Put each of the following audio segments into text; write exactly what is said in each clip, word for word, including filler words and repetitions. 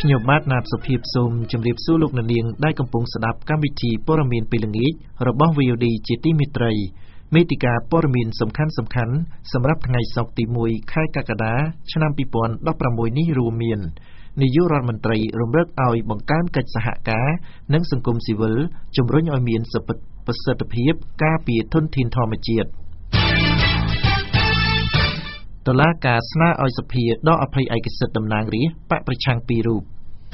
ខ្ញុំបាទណាតសុភាពសូមជម្រាបសួរលោកអ្នកនាងដែលកំពុងស្ដាប់កម្មវិធីព័ត៌មានពេលល្ងាចរបស់ វី អូ ឌី ជាទីមេត្រីមេតិការព័ត៌មានសំខាន់ៗសម្រាប់ថ្ងៃសុក្រទីមួយខែកក្កដាឆ្នាំពីរពាន់ដប់ប្រាំមួយនេះរួមមាននាយករដ្ឋមន្ត្រីរំលឹកឲ្យបង្កើនកិច្ចសហការនិងសង្គមស៊ីវិលជំរុញឲ្យមានប្រសិទ្ធភាពការពារធនធានធម្មជាតិតុលាការស្នើឲ្យសភាដកអភ័យឯកសិទ្ធិតំណាងរាស្ត្របកប្រឆាំងពីររូប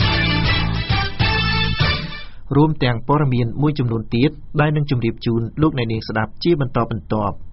រួមទាំងព័ត៌មានមួយចំនួនទៀតដែលនឹងជម្រាបជូនលោកអ្នកនាងស្ដាប់ជាបន្តបន្ទាប់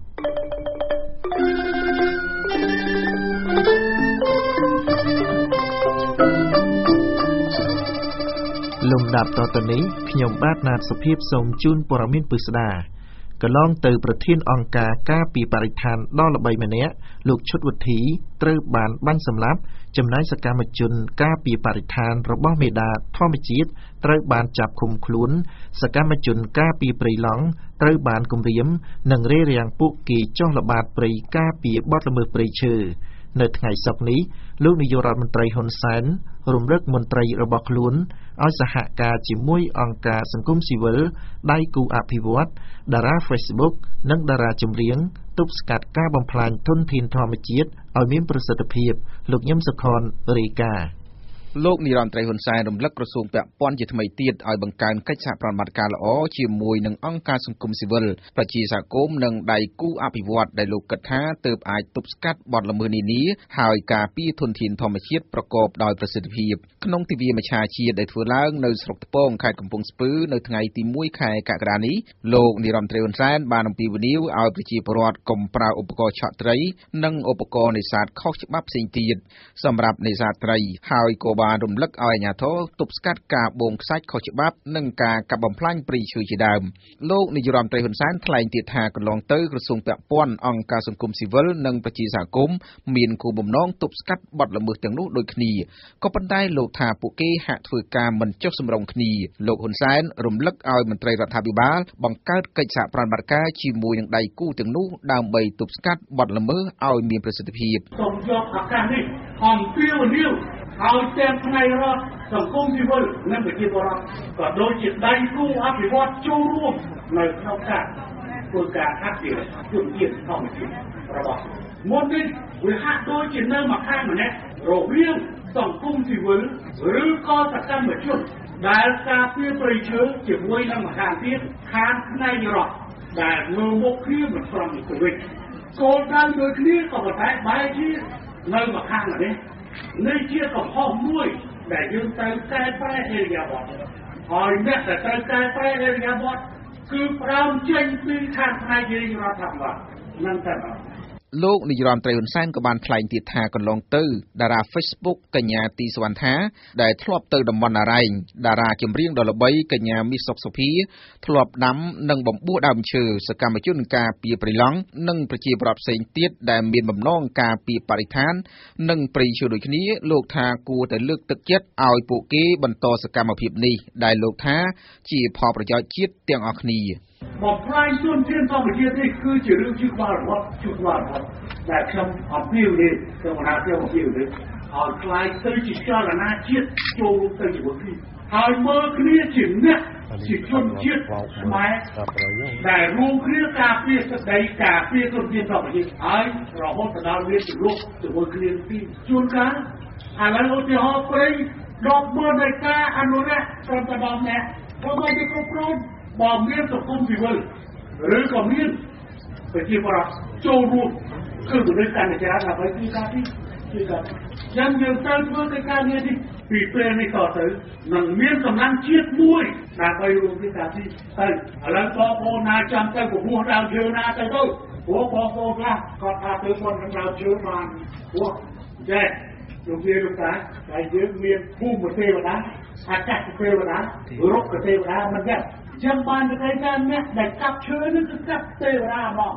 លំដាប់តទៅនេះខ្ញុំបាទណាតសុភាពសូមជូនព័ត៌មានពិស្ដាកន្លងទៅប្រធានអង្គការការពារបរិស្ថានដ៏ល្បីម្នាក់លោកឈុតវុធីត្រូវបានបាញ់សម្លាប់ចំណែកសកម្មជនការពារបរិស្ថានរបស់មេដាធម្មជាតិត្រូវបានចាប់ឃុំខ្លួនសកម្មជនការពារព្រៃឡង់ត្រូវបានគំរាមនិងរារាំងពួកគេចុះល្បាតព្រៃការពារបទល្មើសព្រៃឈើនៅថ្ងៃសុក្រនេះលោកនាយករដ្ឋមន្ត្រីហ៊ុនសែនរំលឹកមន្ត្រីរបស់ខ្លួនឲ្យសហការជាមួយអង្គការសង្គមស៊ីវិលដៃគូអភិវឌ្ឍតារា Facebook និងតារាចម្រៀងទប់ស្កាត់ការបំផ្លាញធនធានធម្មជាតិឲ្យមានប្រសិទ្ធភាពលោកញឹមសុខនរាយការណ៍លោកនាយរដ្ឋមន្ត្រីហ៊ុនសែនរំលឹកក្រសួងពាក់ព័ន្ធជាថ្មីទៀតឲ្យបង្កើនកិច្ចសហប្រតិបត្តិការល្អជាមួយនឹងអង្គការសង្គមស៊ីវិលប្រជាសហគមន៍និងដៃគូអភិវឌ្ឍដែលលោកគិតថាទើបអាចទប់ស្កាត់បទល្មើសនានាហើយការពារធនធានធម្មជាតិប្រកបដោយប្រសិទ្ធភាពក្នុងទិវាមច្ឆជាតិដែលធ្វើឡើងនៅស្រុកថ្ពងខេត្តកំពង់ស្ពឺនៅថ្ងៃទីមួយខែកក្កដានេះលោកនាយរដ្ឋមន្ត្រីហ៊ុនសែនបានអំពាវនាវឲ្យប្រជាពលរដ្ឋកុំប្រើឧបករណ៍ឆក់ត្រីនិងឧបករណ៍នេសាទខុសច្បាប់ផ្សេងទៀតសម្រាប់នេសាទត្រីហើយក៏បានរំលឹកឲ្យអាជ្ញាធរទប់ស្កាត់ការបូមខ្សាច់ខុសច្បាប់និងការកាប់បំផ្លាញព្រៃឈើជាដើមលោកនាយរដ្ឋមន្ត្រីហ៊ុនសែនថ្លែងទៀតថាកន្លងទៅក្រសួងពាក់ព័ន្ធអង្គការសង្គមស៊ីវិលនិងប្រជាសហគមន៍មានគោលបំណងទប់ស្កាត់បទល្មើសទាំងនោះដូចគ្នាក៏ប៉ុន្តែលោកថាពួកគេហាក់ធ្វើការមិនចុះសម្រុងគ្នាលោកហ៊ុនសែនរំលឹកឲ្យមន្ត្រីរដ្ឋាភិបាលបង្កើតកិច្ចសហប្រតិបត្តិការជាមួយនឹងដៃគូទាំងនោះដើម្បីទប់ស្កាត់បទល្មើសឲ្យមានប្រសិទ្ធភាពសូមយកឱកាសនេះអំពាវនាវឲ្យទាំងផ្នែករដ្ឋសង្គមស៊ីវិលនិងប្រជាពលរដ្ឋក៏ដូចជាដៃគូអភិវឌ្ឍចូលរួមនៅក្នុងការធ្វើការអភិរក្សធនធានធម្មជាតិរបស់មុននេះវាហាក់ដូចជានៅមួយខាងម្នាក់រវាងសង្គមស៊ីវិលឬក៏សកម្មជនដែលការពារព្រៃឈើជាមួយនឹងម្ខាងទៀតខាងផ្នែករដ្ឋដែលមើលមុខគ្នាមិនស្របនឹងទៅវិញគោលដៅដូចគ្នាក៏ប៉ុន្តែបែរជានៅមួយខាងនេះនេះជាកំហុសមួយដែលយើងត្រូវកែប្រែអេរយាប័តហើយអ្នកដែលត្រូវកែប្រែអេរយាប័តគឺផ្ដើមចេញពីខាងផ្នែករាជរដ្ឋាភិបាលនឹងតែបាទលោកនាយរដ្ឋមន្ត្រីហ៊ុនសែនក៏បានថ្លែងទៀតថាកន្លងទៅតារា Facebook កញ្ញាទីសវណ្ណថាដែលធ្លាប់ទៅតំបន់អរ៉ែងតារាចម្រៀងដ៏ល្បីកញ្ញាមាសសុកសុភាធ្លាប់ដាំនិងបំពុះដើមឈើសកម្មជនការពារព្រៃឡង់និងប្រជាពលរដ្ឋផ្សេងទៀតដែលមានបំណងការពារបរិស្ថាននិងព្រៃឈើដូចគ្នាលោកថាគួរតែលើកទឹកចិត្តឲ្យពួកគេបន្តសកម្មភាពនេះដែលលោកថាជាផលប្រយោជន៍ជាតិទាំងអស់គ្នាបំផ្លាញធនធានធម្មជាតិនេះគឺជារឿងជាក្បាលរបស់ជាក្បាលរបស់ដែលខ្ញុំអំពាវនាវទៅមហាខ្ញុំអំពាវនាវឲ្យខ្លាយទៅជាចលនាជាតិចូលរួមទៅជាមួយគ្នាហើយមើលគ្នាជាអ្នកជាជនជាតិខ្មែរដែលរួមគ្នាការពារសក្តីការពារធនធានធម្មជាតិហើយរហូតដល់មានជំរុកជាមួយគ្នាទីជួនកាលឥឡូវឧទាហរណ៍ព្រៃដប់មើលនៃការអនុរក្សត្រឹមតែដល់អ្នកធ្វើឲ្យវាគ្រប់គ្រងបើមានសង្គមស៊ីវិលឬក៏មានប្រជាពលរដ្ឋចូលរួមគឺវិធានការច្រើនដើម្បីទីការទីទីការយ៉ាងយើងត្រូវធ្វើកិច្ចការនេះពីពេលនេះតទៅនឹងមានកម្លាំងជាតិមួយដើម្បីរួមទីការទីទៅឥឡូវបងប្អូនណាចាំទៅពពោះដើមឈើណាទៅទៅព្រោះបងប្អូនខ្លះគាត់ថាទៅគាត់នឹងដើមឈើបានព្រោះចេះលោកវាលោកតាតែយើងមានភូមិទេវតាអាកាសទេវតារុក្ខទេវតាមិនយ៉ាងចឹងបានទៅថាអ្នកដែលកាប់ឈើនឹងគឺកាប់ទេវតាហ្មង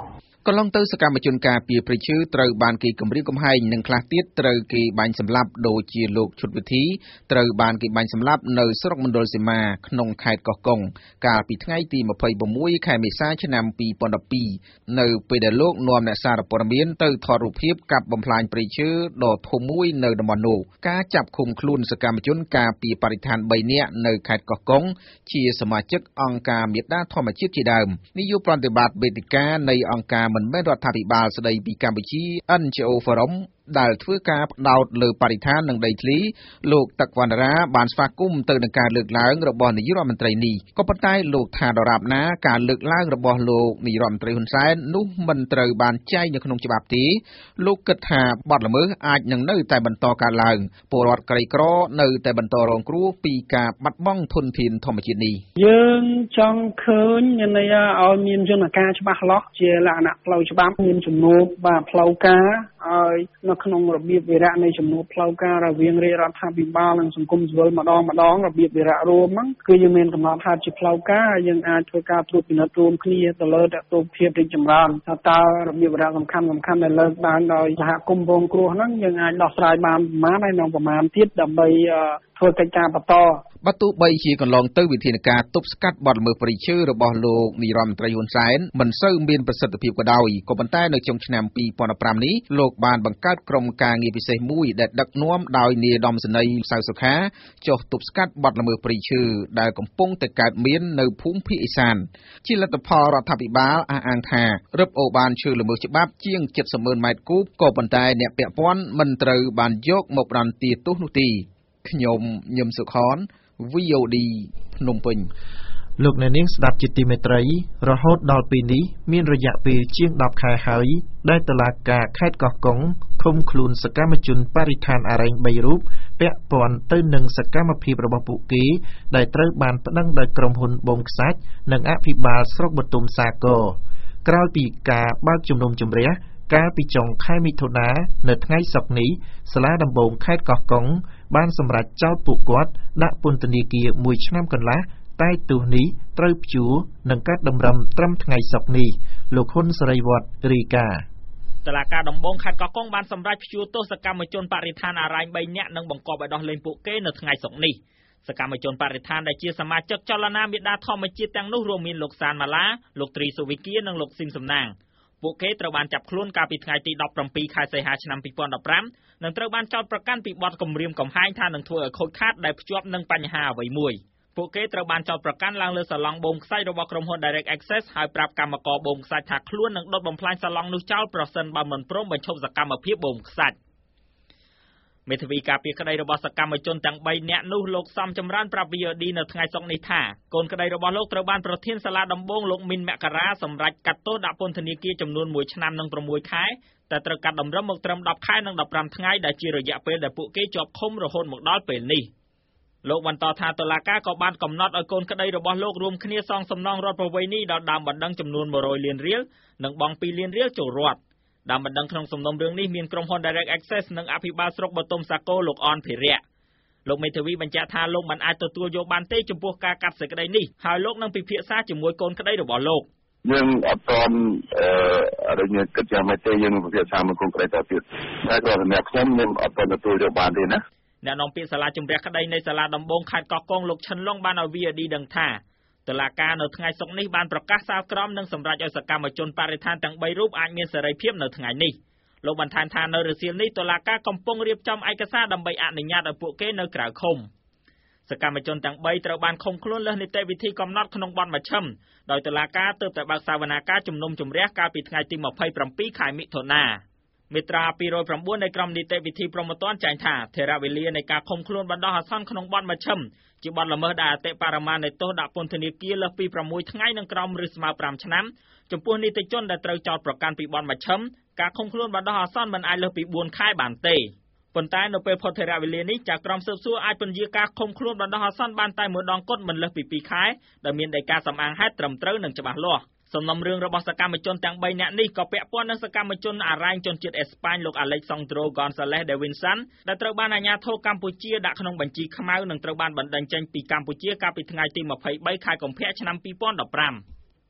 កន្លងទៅសកម្មជនការពារព្រៃឈើត្រូវបានគេគំរាមកំហែងនិងខ្លះទៀតត្រូវគេបាញ់សម្លាប់ដូចជាលោកឈុតវិធីត្រូវបានគេបាញ់សម្លាប់នៅស្រុកមណ្ឌលសីមាក្នុងខេត្តកោះកុងកាលពីថ្ងៃទីម្ភៃ៦ខែមេសាឆ្នាំពីរពាន់ដប់ពីរនៅពេលដែលលោកនាំអ្នកសារព័ត៌មានទៅថតរូបភាពកាប់បំផ្លាញព្រៃឈើដ៏ធំមួយនៅតំបន់នោះការចាប់ឃុំខ្លួនសកម្មជនការពារបរិស្ថានបីនាក់នៅខេត្តកោះកុងជាសមាជិកអង្គការមេដាធម្មជាតិជាដើមនាយកប្រតិបត្តិវេទិកានៃអង្គការមិនមែនរដ្ឋាភិបាលស្ដីពីកម្ពុជា អិន ជី អូ Forum ដែលធ្វើការផ្ដោតលើបរិស្ថាននិងដីធ្លីលោកតឹកវណ្ណរាបានស្វាគមន៍ទៅនឹងការលើកឡើងរបស់នាយករដ្ឋមន្ត្រីនេះក៏ប៉ុន្តែលោកថាដរាបណាការលើកឡើងរបស់លោកនាយករដ្ឋមន្ត្រីហ៊ុនសែននោះមិនត្រូវបានចែងនៅក្នុងច្បាប់ទេលោកគិតថាបទល្មើសអាចនឹងនៅតែបន្តកើតឡើងពលរដ្ឋក្រីក្រនៅតែបន្តរងគ្រោះពីការបាត់បង់ធនធានធម្មជាតិនេះយើងចង់ឃើញន័យឲ្យមានយន្តការច្បាស់លាស់ជាលក្ខណៈផ្លូវច្បាប់មានជំនួបបាទផ្លូវការឲ្យនៅក្នុងរបៀបវិរៈនៃជំនួបផ្លូវការរវាងរាជរដ្ឋាភិបាលនិងសង្គមស៊ីវិលម្ដងម្ដងរបៀបវិរៈរួមហ្នឹងគឺយើងមានកំណត់ហេតុជាផ្លូវការយើងអាចធ្វើការត្រួតពិនិត្យរួមគ្នាទៅលើតទៅភាពរីកចម្រើនថាតើរបៀបវិរៈសំខាន់សំខាន់ដែលលើកឡើងដោយសហគមន៍រងគ្រោះហ្នឹងយើងអាចដោះស្រាយបានប្រមាណហើយនឹងប្រមាណទៀតដើម្បីធ្វើកិច្ចការបន្តបើទោះបីជាកន្លងទៅវិធានការទប់ស្កាត់បទល្មើសព្រៃឈើរបស់លោកនាយរដ្ឋមន្ត្រីហ៊ុនសែនមិនសូវមានប្រសិទ្ធភាពក៏ដោយក៏ប៉ុន្តែនៅចុងឆ្នាំពីរពាន់ដប់ប្រាំនេះលោកបានបង្កើតក្រុមការងារពិសេសមួយដែលដឹកនាំដោយនាយឧត្តមសេនីយ៍សៅសុខាចុះទប់ស្កាត់បទល្មើសព្រៃឈើដែលកំពុងតែកើតមាននៅភូមិភាគឦសានជាលទ្ធផលរដ្ឋាភិបាលអះអាងថារឹបអូបានឈើល្មើសច្បាប់ជាងเจ็ดสิบម៉ឺនម៉ែត្រគូបក៏ប៉ុន្តែអ្នកពាក់ព័ន្ធមិនត្រូវបានយកមកផ្ដន្ទាទោសនោះទេខ្ញុំញឹមសុខនវី អូ ឌី ភ្នំពេញលោកអ្នកនាងស្ដាប់ជាទីមេត្រីរហូតដល់ពេលនេះមានរយៈពេលជាងដប់ខែហើយដែលតុលាការខេត្តកោះកុងឃុំខ្លួនសកម្មជនបរិស្ថានអរ៉ែងបីរូបពាក់ព័ន្ធទៅនឹងសកម្មភាពរបស់ពួកគេដែលត្រូវបានប្តឹងដោយក្រុមហ៊ុនបូមខ្សាច់និងអភិបាលស្រុកបទុមសាគរក្រោយពីការបើកជំនុំជម្រះកាលពីចុងខែមិថុនានៅថ្ងៃសុក្រនេះសាលាដំបងខេត្តកោះកុងបានសម្រេចចោទពួកគាត់ដាក់ពន្ធនាគារមួយឆ្នាំកន្លះតែទោសនេះត្រូវព្យួរនិងកាត់តម្រឹមត្រឹមថ្ងៃសុក្រនេះលោកហ៊ុនសេរីវត្តរាយការណ៍តុលាការដំបងខេត្តកោះកុងបានសម្រេចព្យួរទោសសកម្មជនបរិស្ថានអរ៉ែងបីនាក់និងបង្គាប់ឲ្យដោះលែងពួកគេនៅថ្ងៃសុក្រនេះសកម្មជនបរិស្ថានដែលជាសមាជិកចលនាមេដាធម្មជាតិទាំងនោះរួមមានលោកសានម៉ាឡាលោកត្រីសុវិគានិងលោកស៊ីមសំណាងពួកគេត្រូវបានចាប់ខ្លួនកាលពីថ្ងៃទីដប់ប្រាំពីរខែសីហាឆ្នាំពីរពាន់ដប់ប្រាំនិងត្រូវបានចោទប្រកាន់ពីបទគំរាមកំហែងថានឹងធ្វើឲ្យខូចខាតដែលភ្ជាប់នឹងបញ្ហាអ្វីមួយពួកគេត្រូវបានចោទប្រកាន់ឡើងលើសាឡង់បូមខ្សាច់របស់ក្រុមហ៊ុន Direct Access ហើយប្រាប់កម្មករបូមខ្សាច់ថាខ្លួននឹងដុតបំផ្លាញសាឡង់នោះចោលប្រសិនបើមិនព្រមបញ្ឈប់សកម្មភាពបូមខ្សាច់មេធាវីការពារក្តីរបស់សកម្មជនទាំងបីនាក់នោះលោកសំចម្រើនប្រាប់ វី អូ ឌី នៅថ្ងៃសុក្រនេះថាកូនក្តីរបស់លោកត្រូវបានប្រធានសាលាដំបងលោកមីនមករាសម្រេចកាត់ទោសដាក់ពន្ធនាគារចំនួនមួយឆ្នាំនិងប្រាំមួយខែតែត្រូវកាត់តម្រឹមមកត្រឹមដប់ខែនិងដប់ប្រាំថ្ងៃដែលជារយៈពេលដែលពួកគេជាប់ឃុំរហូតមកដល់ពេលនេះលោកបន្តថាតុលាការក៏បានកំណត់ឲ្យកូនក្តីរបស់លោករួមគ្នាសងសំណងរដ្ឋប្រវេណីដល់ដើមបណ្ដឹងចំនួនមួយរយលានរៀលនិងបង់ពីរលានរៀលចូលរដ្ឋដើមបណ្ដឹងក្នុងសំណុំរឿងនេះមានក្រុមហ៊ុន Direct Access និងអភិបាលស្រុកបទុមសាគរលោកអនភិរៈលោកមេធាវីបញ្ជាក់ថាលោកមិនអាចទទួលយកបានទេចំពោះការកាត់សេចក្តីនេះហើយលោកនឹងពិភាក្សាជាមួយកូនក្តីរបស់លោកយើងអត់ទាន់អឺរញគិតយ៉ាងម៉េចទេយើងនឹងពិភាក្សាមួយកូនក្តីតទៀតតែគាត់សម្រាប់ខ្ញុំខ្ញុំអត់ទាន់ទទួលយកបានទេណាអ្នកនាំពាក្យសាលាជម្រះក្តីនៃសាលាដំបងខេត្តកោះកុងលោកឈិនឡុងបានឲ្យ វី អូ ឌី ដឹងថាតុលាការនៅថ្ងៃសុក្រនេះបានប្រកាសសាលក្រមនិងសម្រេចឲ្យសកម្មជនបរិស្ថានទាំងបីរូបអាចមានសេរីភាពនៅថ្ងៃនេះលោកបន្ថែមថានៅរសៀលនេះតុលាការកំពុងរៀបចំឯកសារដើម្បីអនុញ្ញាតឲ្យពួកគេនៅក្រៅឃុំសកម្មជនទាំងបីត្រូវបានឃុំខ្លួនលើសនីតិវិធីកំណត់ក្នុងបទមជ្ឈិមដោយតុលាការទើបតែបើកសវនាការជំនុំជម្រះកាលពីថ្ងៃទីម្ភៃប្រាំពីរខែមិថុនាមាត្រាពីររយប្រាំបួននៃក្រមនីតិវិធីព្រហ្មទណ្ឌចែងថាថេរវេលានៃការឃុំខ្លួនបណ្ដោះអាសន្នក្នុងបទមជ្ឈិមជាបទល្មើសដែលអតិបរមានៃទោសដាក់ពន្ធនាគារលើសពីប្រាំមួយថ្ងៃនិងក្រោមឬស្មើប្រាំឆ្នាំចំពោះនីតិជនដែលត្រូវចោទប្រកាន់ពីបទមជ្ឈិមការឃុំខ្លួនបណ្ដោះអាសន្នមិនអាចលើសពីបួនខែបានទេប៉ុន្តែនៅពេលផុតថេរវេលានេះចៅក្រមស៊ើបសួរអាចពន្យាការឃុំខ្លួនបណ្ដោះអាសន្នបានតែមួយដងគត់មិនលើសពីពីរខែដែលមានដីកាសម្អាងហេតុត្រឹមត្រូវនិងច្បាស់លាស់សំណុំរឿងរបស់សកម្មជនទាំងបីនាក់នេះក៏ពាក់ព័ន្ធនឹងសកម្មជនអរ៉ែងជនជាតិអេស្ប៉ាញលោក Alexandro Gonzalez de Vinsan ដែលត្រូវបានអាជ្ញាធរកម្ពុជាដាក់ក្នុងបញ្ជីខ្មៅនិងត្រូវបានបណ្តេញចេញពីកម្ពុជាកាលពីថ្ងៃទីម្ភៃបីខែកុម្ភៈឆ្នាំពីរពាន់ដប់ប្រាំខ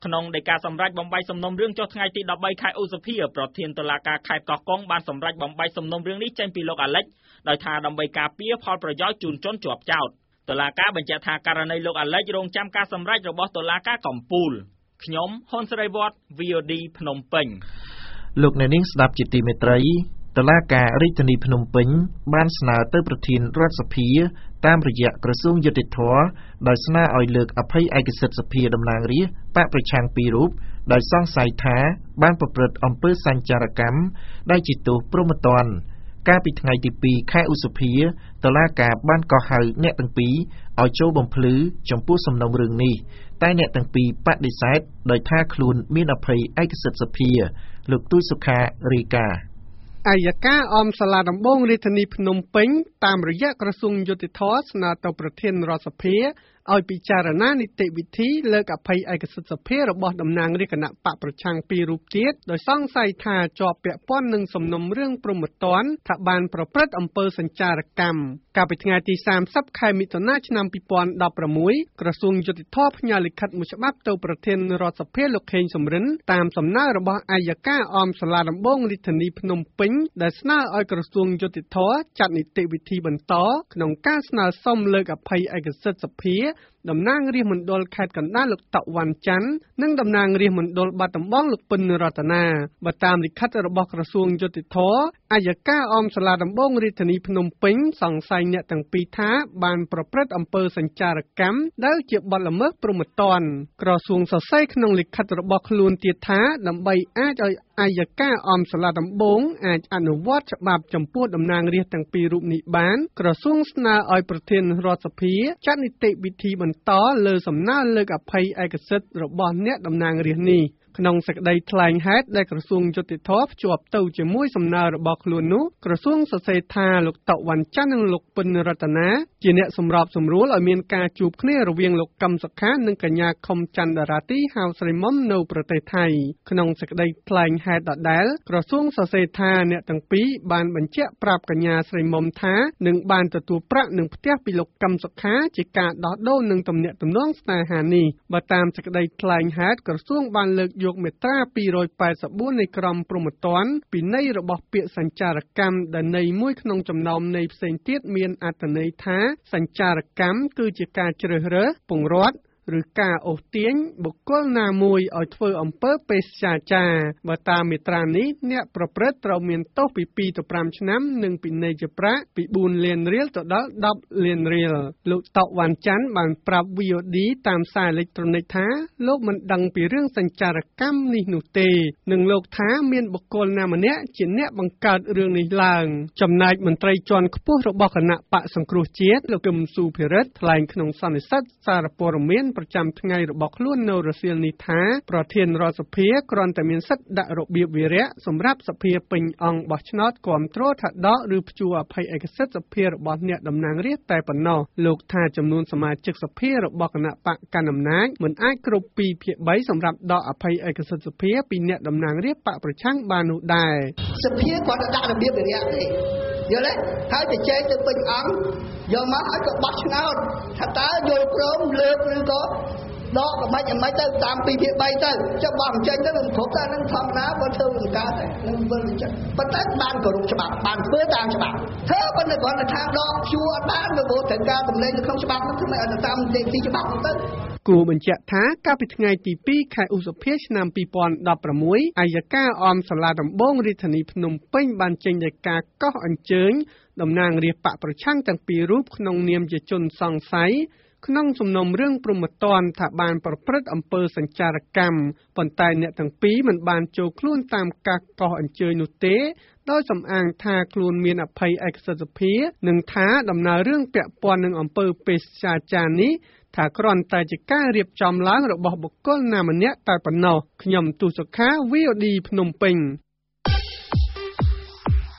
ក្នុងដីកាសម្រេចបំបីសំណុំរឿងចុះថ្ងៃទីដប់បីខែឧសភាប្រធានតុលាការខេត្តកោះកុងបានសម្រេចបំបីសំណុំរឿងនេះចេញពីលោកអាលិចដោយថាដើម្បីការពារផលប្រយោជន៍ជូនជនជាប់ចោទតុលាការបញ្ជាក់ថាករណីលោកអាលិចរងចាំការសម្រេចរបស់តុលាការកំពូលខ្ញុំហ៊ុនសេរីវត្ត V O D ភ្នំពេញលោកអ្នកនាងស្ដាប់ជាទីមេត្រីតុលាការរាជធានីភ្នំពេញបានស្នើទៅប្រធានរដ្ឋសភាតាមរយៈក្រសួងយុតិធធម៌ដោយស្នើឲ្យលើកអភ័យឯកសិទ្ធិសភាតំណាងរាស្ត្របកប្រឆាំងពីររូបដោយសង្ស័យថាបានប្រព្រឹត្តអំពើសញ្ចារកម្មដែលជាទោសព្រហ្មទណ្ឌកាលពីថ្ងៃទីពីរខែឧសភាតុលាការបានកោះហៅអ្នកទាំងពីរឲ្យចូលបំភ្លឺចំពោះសំណុំរឿងនេះតែអ្នកទាំងពីរបដិសេធដោយថាខ្លួនមានអភ័យឯកសិទ្ធិសភាលោកទូចសុខារាយការណ៍អាយកាអមសាលាដំបងរាជធានីភ្នំពេញតាមរយៈក្រសួងយុតិធធម៌ស្នើទៅប្រធានរដ្ឋសភាឲ្យពិចារណានីតិវិធីលើកអភ័យឯកសិទ្ធិសភារបស់តំណាងរាជគណៈបកប្រឆាំងពីររូបទៀតដោយសង្ស័យថាជាប់ពាក់ព័ន្ធនឹងសំណុំរឿងព្រហ្មទណ្ឌថាបានប្រព្រឹត្តអំពើសញ្ចារកម្មកាលពីថ្ងៃទីសាមសិបខែមិថុនាឆ្នាំពីរពាន់ដប់ប្រាំមួយក្រសួងយុតិធម៌ផ្ញើលិខិតមួយច្បាប់ទៅប្រធានរដ្ឋសភាលោកខេងសំរិនតាមសំណើរបស់អាយកាអមសាលាដំបងរាជធានីភ្នំពេញដែលស្នើឲ្យក្រសួងយុតិធម៌ចាត់នីតិវិធីបន្តក្នុងការស្នើសុំលើកអភ័យឯកសិទ្ធិសភាតំណាងរាស្ត្រមណ្ឌលខេត្តកណ្ដាលលោកតវ៉ាន់ច័ន្ទនិងតំណាងរាស្ត្រមណ្ឌលបាត់ដំបងលោកពិនរតនាបើតាមលិខិតរបស់ក្រសួងយុតិធម៌អាយកាអមសាលាដំបងរាជធានីភ្នំពេញសង្ស័យអ្នកទាំងពីរថាបានប្រព្រឹត្តអំពើសញ្ចារកម្មដែលជាបទល្មើសព្រហ្មទណ្ឌក្រសួងសរសេរក្នុងលិខិតរបស់ខ្លួនទៀតថាដើម្បីអាចឲ្យអាយកាអមសាលាដំបងអាចអនុវត្តច្បាប់ចំពោះតំណាងរាស្ត្រទាំងពីររូបនេះបានក្រសួងស្នើឲ្យប្រធានរដ្ឋសភាចាត់នីតិវិធីបន្តលើសំណើលើកអភ័យឯកសិទ្ធិរបស់អ្នកតំណាងរាស្ត្រនេះក្នុងសេចក្តីថ្លែងហេតុដែលក្រសួងយុតិធម៌ភ្ជាប់ទៅជាមួយសំណើរបស់ខ្លួននោះក្រសួងសរសេរថាលោកតវ៉ាន់ច័ន្ទនិងលោកពិនរតនាជាអ្នកសម្របសម្រួលឲ្យមានការជួបគ្នារវាងលោកកឹមសុខានិងកញ្ញាខុមច័ន្ទរាទីហៅស្រីមុំនៅប្រទេសថៃក្នុងសេចក្តីថ្លែងហេតុដដែលក្រសួងសរសេរថាអ្នកទាំងពីរបានបញ្ជាក់ប្រាប់កញ្ញាស្រីមុំថានឹងបានទទួលប្រាក់នឹងផ្ទះពីលោកកឹមសុខាជាការដោះដូរនឹងទំនាក់ទំនងស្នេហានេះបើតាមសេចក្តីថ្លែងហេតុក្រសួងបានលើកយកមាត្រាពីរប៉ែតសិបបួននៃក្រមព្រហ្មទណ្ឌពីន័យរបស់ពាក្យសញ្ចារកម្មដែលន័យមួយក្នុងចំណោមន័យផ្សេងទៀតមានអត្ថន័យថាសញ្ចារកម្មគឺជាការជ្រើសរើសពង្រត់ឬការអូសទាញបុគ្គលណាមួយឲ្យធ្វើអំពើបេសកចារបើតាមមាត្រានេះអ្នកប្រព្រឹត្តត្រូវមានទោសពីពីរទៅប្រាំឆ្នាំនិងពិន័យជាប្រាក់ពីបួនលានរៀលទៅដល់ដប់លានរៀលលោកតវ៉ាន់ច័ន្ទបានប្រាប់ V O D តាមសារអេឡិចត្រូនិកថាលោកមិនដឹងពីរឿងសញ្ចារកម្មនេះនោះទេនិងលោកថាមានបុគ្គលណាម្នាក់ជាអ្នកបង្កើតរឿងនេះឡើងចំណែកមន្ត្រីជាន់ខ្ពស់របស់គណៈបកសង្គ្រោះជាតិលោកកឹមសុភិរិទ្ធថ្លែងក្នុងសន្និសីទសារព័ត៌មានប្រចាំថ្ងៃរបស់ខ្លួននៅរសៀលនេះថាប្រធានរដ្ឋសភាគ្រាន់តែមានសិទ្ធិដាក់របៀបវារៈសម្រាប់សភាពេញអង្គបោះឆ្នោតគាំទ្រថាដកឬព្យួរអភ័យឯកសិទ្ធិសភារបស់អ្នកតំណាងរាស្ត្រតែប៉ុណ្ណោះលោកថាចំនួនសមាជិកសភារបស់គណៈបកកណ្ដាលអំណាចមិនអាចគ្រប់ពីរភាគបីសម្រាប់ដកអភ័យឯកសិទ្ធិសភាពីអ្នកតំណាងរាស្ត្របកប្រឆាំងបាននោះដែរសភាគាត់ដាក់របៀបវារៈទេយល់ទេហើយទៅចែកទៅពេញអង្គយកមកឲ្យក៏បោះឆ្នោតថាតើយល់ព្រមលើកឬក៏ដកក៏មិនអីមិនទៅតាមពីរភាគបីទៅចុះបោះមិនចេញទៅមិនគ្រប់តែនឹងធម្មតាបើធ្វើមិនកើតទេនឹងវិលចិត្តប៉ុន្តែបានគោរពច្បាប់បានធ្វើតាមច្បាប់ធ្វើប៉ុន្តែគ្រាន់តែថាដកជួអត់បាននៅព្រោះត្រូវការតម្លេងនៅក្នុងច្បាប់នោះធ្វើឲ្យទៅតាមនីតិច្បាប់ទៅគួរបញ្ជាក់ថាកាលពីថ្ងៃទីពីរខែឧសភាឆ្នាំពីរពាន់ដប់ប្រាំមួយអាយកាអមសាលាដំបងរាជធានីភ្នំពេញបានចេញដីកាកោះអញ្ជើញតំណាងរាស្ត្របកប្រឆាំងទាំងពីររូបក្នុងនាមជាជនសង្ស័យក្នុងសំណុំរឿងព្រហ្មទណ្ឌថាបានប្រព្រឹត្តអំពើសញ្ចារកម្មប៉ុន្តែអ្នកទាំងពីរមិនបានចូលខ្លួនតាមការកោះអញ្ជើញនោះទេដោយសំអាងថាខ្លួនមានអភ័យឯកសិទ្ធិសភានិងថាដំណើររឿងពាក់ព័ន្ធនឹងអំពើបេសកចារនេះថាគ្រាន់តែជាការរៀបចំឡើងរបស់បុគ្គលណាម្នាក់តែប៉ុណ្ណោះខ្ញុំទូសុខា V O D ភ្នំពេញ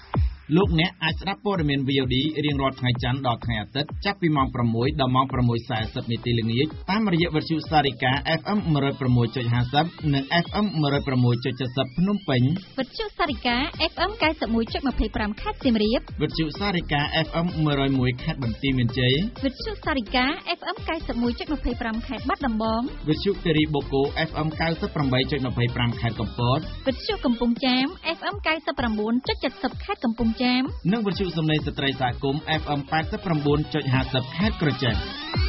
លោកអ្នកអាចស្ដាប់ព័ត៌មាន វី អូ ឌី រៀងរាល់ថ្ងៃច័ន្ទដល់ថ្ងៃអាទិត្យចាប់ពីម៉ោង 6 ដល់ម៉ោង 6:40 នាទីល្ងាចតាមរយៈវិទ្យុសារិកា เอฟ เอ็ม one oh six point five zero និង เอฟ เอ็ม one oh six point seven zero ភ្នំពេញវិទ្យុសារិកា เอฟ เอ็ม ninety-one point two five ខេត្តសៀមរាបវិទ្យុសារិកា เอฟ เอ็ม one oh one ខេត្តបន្ទាយមានជ័យវិទ្យុសារិកា เอฟ เอ็ม ninety-one point two five ខេត្តបាត់ដំបងវិទ្យុគិរីបូកូ เอฟ เอ็ม ninety-eight point two five ខេត្តកំពតវិទ្យុកំពង់ចាម เอฟ เอ็ม ninety-nine point seven zero ខេត្តកំពង់ចាមនិងវិទ្យុសំឡេងស្ត្រីសហគមន៍ เอฟ เอ็ม eighty-nine point five zero ខេត្តក្រចេះ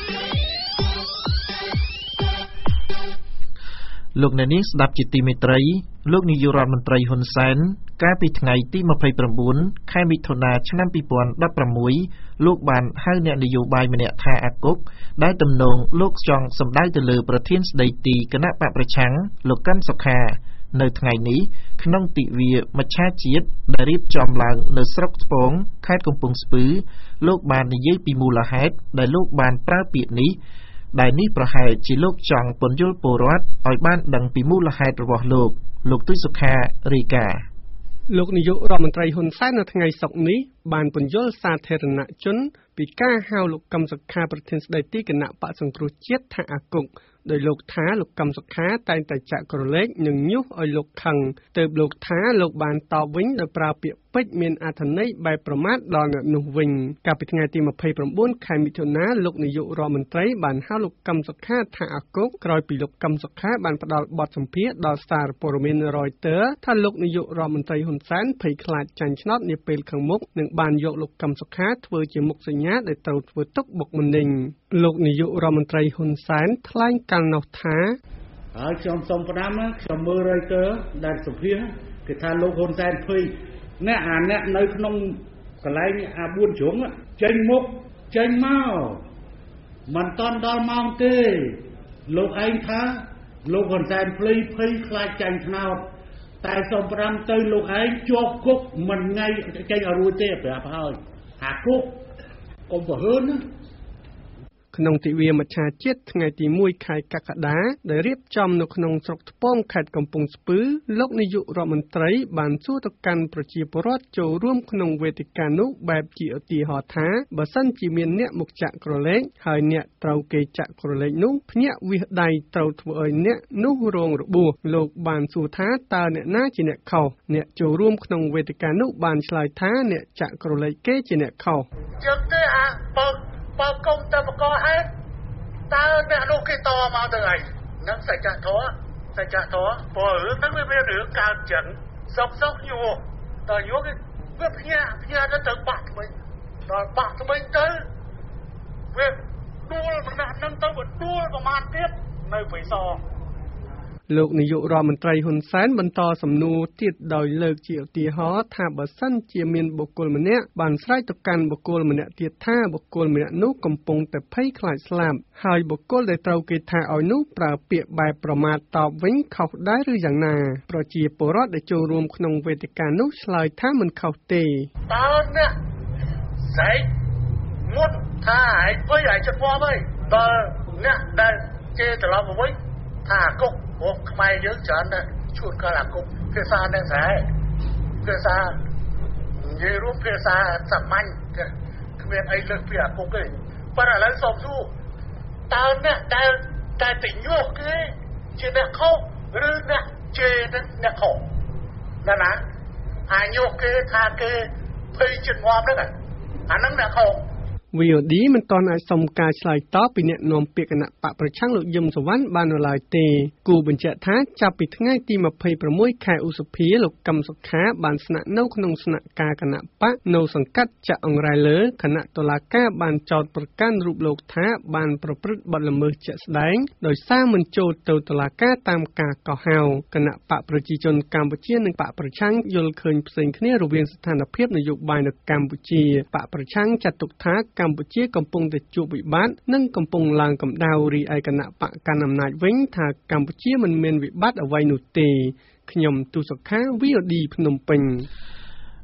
លោកអ្នកនាងស្ដាប់ជាទីមេត្រីលោកនាយករដ្ឋមន្ត្រីហ៊ុនសែនកាលពីថ្ងៃទីtwenty-nineខែមិថុនាឆ្នាំtwo thousand sixteenលោកបានហៅអ្នកនយោបាយម្នាក់ថាអាគុកដែលទំនងលោកចង់សម្ដៅទៅលើប្រធានស្ដីទីគណៈបកប្រឆាំងលោកកាន់សុខានៅថ្ងៃនេះក្នុងទិវាមច្ឆជាតិដែលរៀបចំឡើងនៅស្រុកស្ពងខេត្តកំពង់ស្ពឺលោកបាននិយាយពីមូលហេតុដែលលោកបានប្រើពាក្យនេះដែលនេះប្រហែលជាលោកចង់ពន្យល់ពលរដ្ឋឲ្យបានដឹងពីមូលហេតុរបស់លោកលោកទុយសុខារាយការណ៍លោកនាយករដ្ឋមន្ត្រីហ៊ុនសែននៅថ្ងៃសុក្រនេះបានពន្យល់សាធារណជនពីការហៅលោកកឹមសុខាប្រធានស្ដីទីគណៈបក្សសង្គ្រោះជាតិថាអាគុកដោយលោកថាលោកកឹមសុខាតែងតែចាក់ក្រឡេកនិងញុះឲ្យលោកខឹងទើបលោកថាលោកបានតបវិញដោយប្រើពាក្យពេចន៍មានអត្ថន័យបែបប្រមាថដល់អ្នកនោះវិញកាលពីថ្ងៃទីtwenty-nineខែមិថុនាលោកនាយករដ្ឋមន្ត្រីបានហៅលោកកឹមសុខាថាអាគុកក្រោយពីលោកកឹមសុខាបានផ្ដល់បទសម្ភាសន៍ដល់សារព័ត៌មាន Reuters ថាលោកនាយករដ្ឋមន្ត្រីហ៊ុនសែនភ័យខ្លាចចាញ់ឆ្នោតនាពេលខាងមុខនឹងបានយកលោកកឹមសុខាធ្វើជាមុខសញ្ញាដែលត្រូវធ្វើទុកបុកម្នេញលោកនាយករដ្ឋមន្ត្រីហ៊ុនសែនថ្លែងកាលនោះថាហើយខ្ញុំសូមផ្ដាំខ្ញុំមើល Reuters ដែលសម្ភាសន៍គេថាលោកហ៊ុនសែនភ័យអ្នកអាអ្នកនៅក្នុងកន្លែងអាfourជ្រុងចេញមុខចេញមកមិនតាន់ដល់ម៉ោងទេលោកឯងថាលោកហ៊ុនសែនភ័យភ័យខ្លាចចាញ់ឆ្នោតតែសូមផ្ដាំទៅលោកឯងជាប់គុកមិនថ្ងៃចេញឲ្យរួចទេប្រាប់ហើយអាគុកកុំប្រហើនណាក្នុងទិវាមច្ឆជាតិថ្ងៃទីoneខែកក្កដាដែលរៀបចំនៅក្នុងស្រុកថ្ពងខេត្តកំពង់ស្ពឺលោកនាយករដ្ឋមន្ត្រីបានសួរទៅកាន់ប្រជាពលរដ្ឋចូលរួមក្នុងវេទិកានោះបែបជាឧទាហរណ៍ថាបើសិនជាមានអ្នកមកចាក់ក្រឡេកហើយអ្នកត្រូវគេចាក់ក្រឡេកនោះភ្ញាក់វាសដៃត្រូវធ្វើឲ្យអ្នកនោះរងរបួសលោកបានសួរថាតើអ្នកណាជាអ្នកខុសអ្នកចូលរួមក្នុងវេទិកានោះបានឆ្លើយថាអ្នកចាក់ក្រឡេកគេជាអ្នកខុសចឹងទេអាបើបើកុំតែបកហេតុតើអ្នកនោះគេតមកទៅអីនឹងសច្ចធម៌សច្ចធម៌ព្រោះរឿងហ្នឹងវាមានរឿងកើតចឹងសុកសុកញោមតើញោមគេវាភ្ញាក់ភ្ញាក់ទៅទៅបាក់ថ្មីដល់បាក់ថ្មីទៅវាដួលម្នាក់ហ្នឹងទៅវាដួលប្រមាណទៀតនៅបិសងលោកនាយករដ្ឋមន្ត្រីហ៊ុនសែនបន្តសំណួរទៀតដោយលើកជាឧទាហរណ៍ថាបើសិនជាមានបុគ្គលម្នាក់បានស្រែកទៅកាន់បុគ្គលម្នាក់ទៀតថាបុគ្គលម្នាក់នោះកំពុងតែភ័យខ្លាចស្លាប់ហើយបុគ្គលដែលត្រូវគេថាឲ្យនោះប្រើពាក្យបែបប្រមាថតបវិញខុសដែរឬយ៉ាងណាប្រជាពលរដ្ឋដែលចូលរួមក្នុងវេទិកានោះឆ្លើយថាមិនខុសទេតើអ្នកស្រែកមុតថាឯងភ័យឯងចិត្តមកហើយបើអ្នកដែលគេត្រឡប់មកវិញថាគុកព្រោះខ្មែរយើងច្រើនណាស់ឈួតកាលអាគុកភាសាអ្នកស្រែភាសានិយាយរួមភាសាសាមញ្ញគ្មានអីលើសពីអាគុកទេប៉ុន្តែឥឡូវសូមសួរតើអ្នកដែលតែទៅញុះគេជាអ្នកខុសឬអ្នកជេរអ្នកខុសណាណាអាញុះគេថាគេភ័យចិត្តងាប់ហ្នឹងអាហ្នឹងអ្នកខុសវី អូ ឌី មិនទាន់អាចសុំការឆ្លើយតបពីអ្នកនាំពាក្យគណៈបកប្រឆាំងលោកយឹមសុវណ្ណបាននៅឡើយទេគូបញ្ជាក់ថាចាប់ពីថ្ងៃទីtwenty-sixខែឧសភាលោកកឹមសុខាបានស្នាក់នៅក្នុងស្នាក់ការគណៈបកនៅសង្កាត់ចាក់អង្រែលើគណៈតុលាការបានចោទប្រកាន់រូបលោកថាបានប្រព្រឹត្តបទល្មើសជាក់ស្ដែងដោយសារមិនចូលទៅតុលាការតាមការកោះហៅគណៈបកប្រជាជនកម្ពុជានិងបកប្រឆាំងយល់ឃើញផ្សេងគ្នារវាងស្ថានភាពនយោបាយនៅកម្ពុជាបកប្រឆាំងចាត់ទុកថាកម្ពុជាកំពុងតែជួបវិបត្តិនិងកំពុងឡើងកម្ដៅរីឯគណៈបកកាន់អំណាចវិញថាកម្ពុជាមិនមានវិបត្តិអ្វីនោះទេខ្ញុំទុសុខា វី អូ ឌី ភ្នំពេញ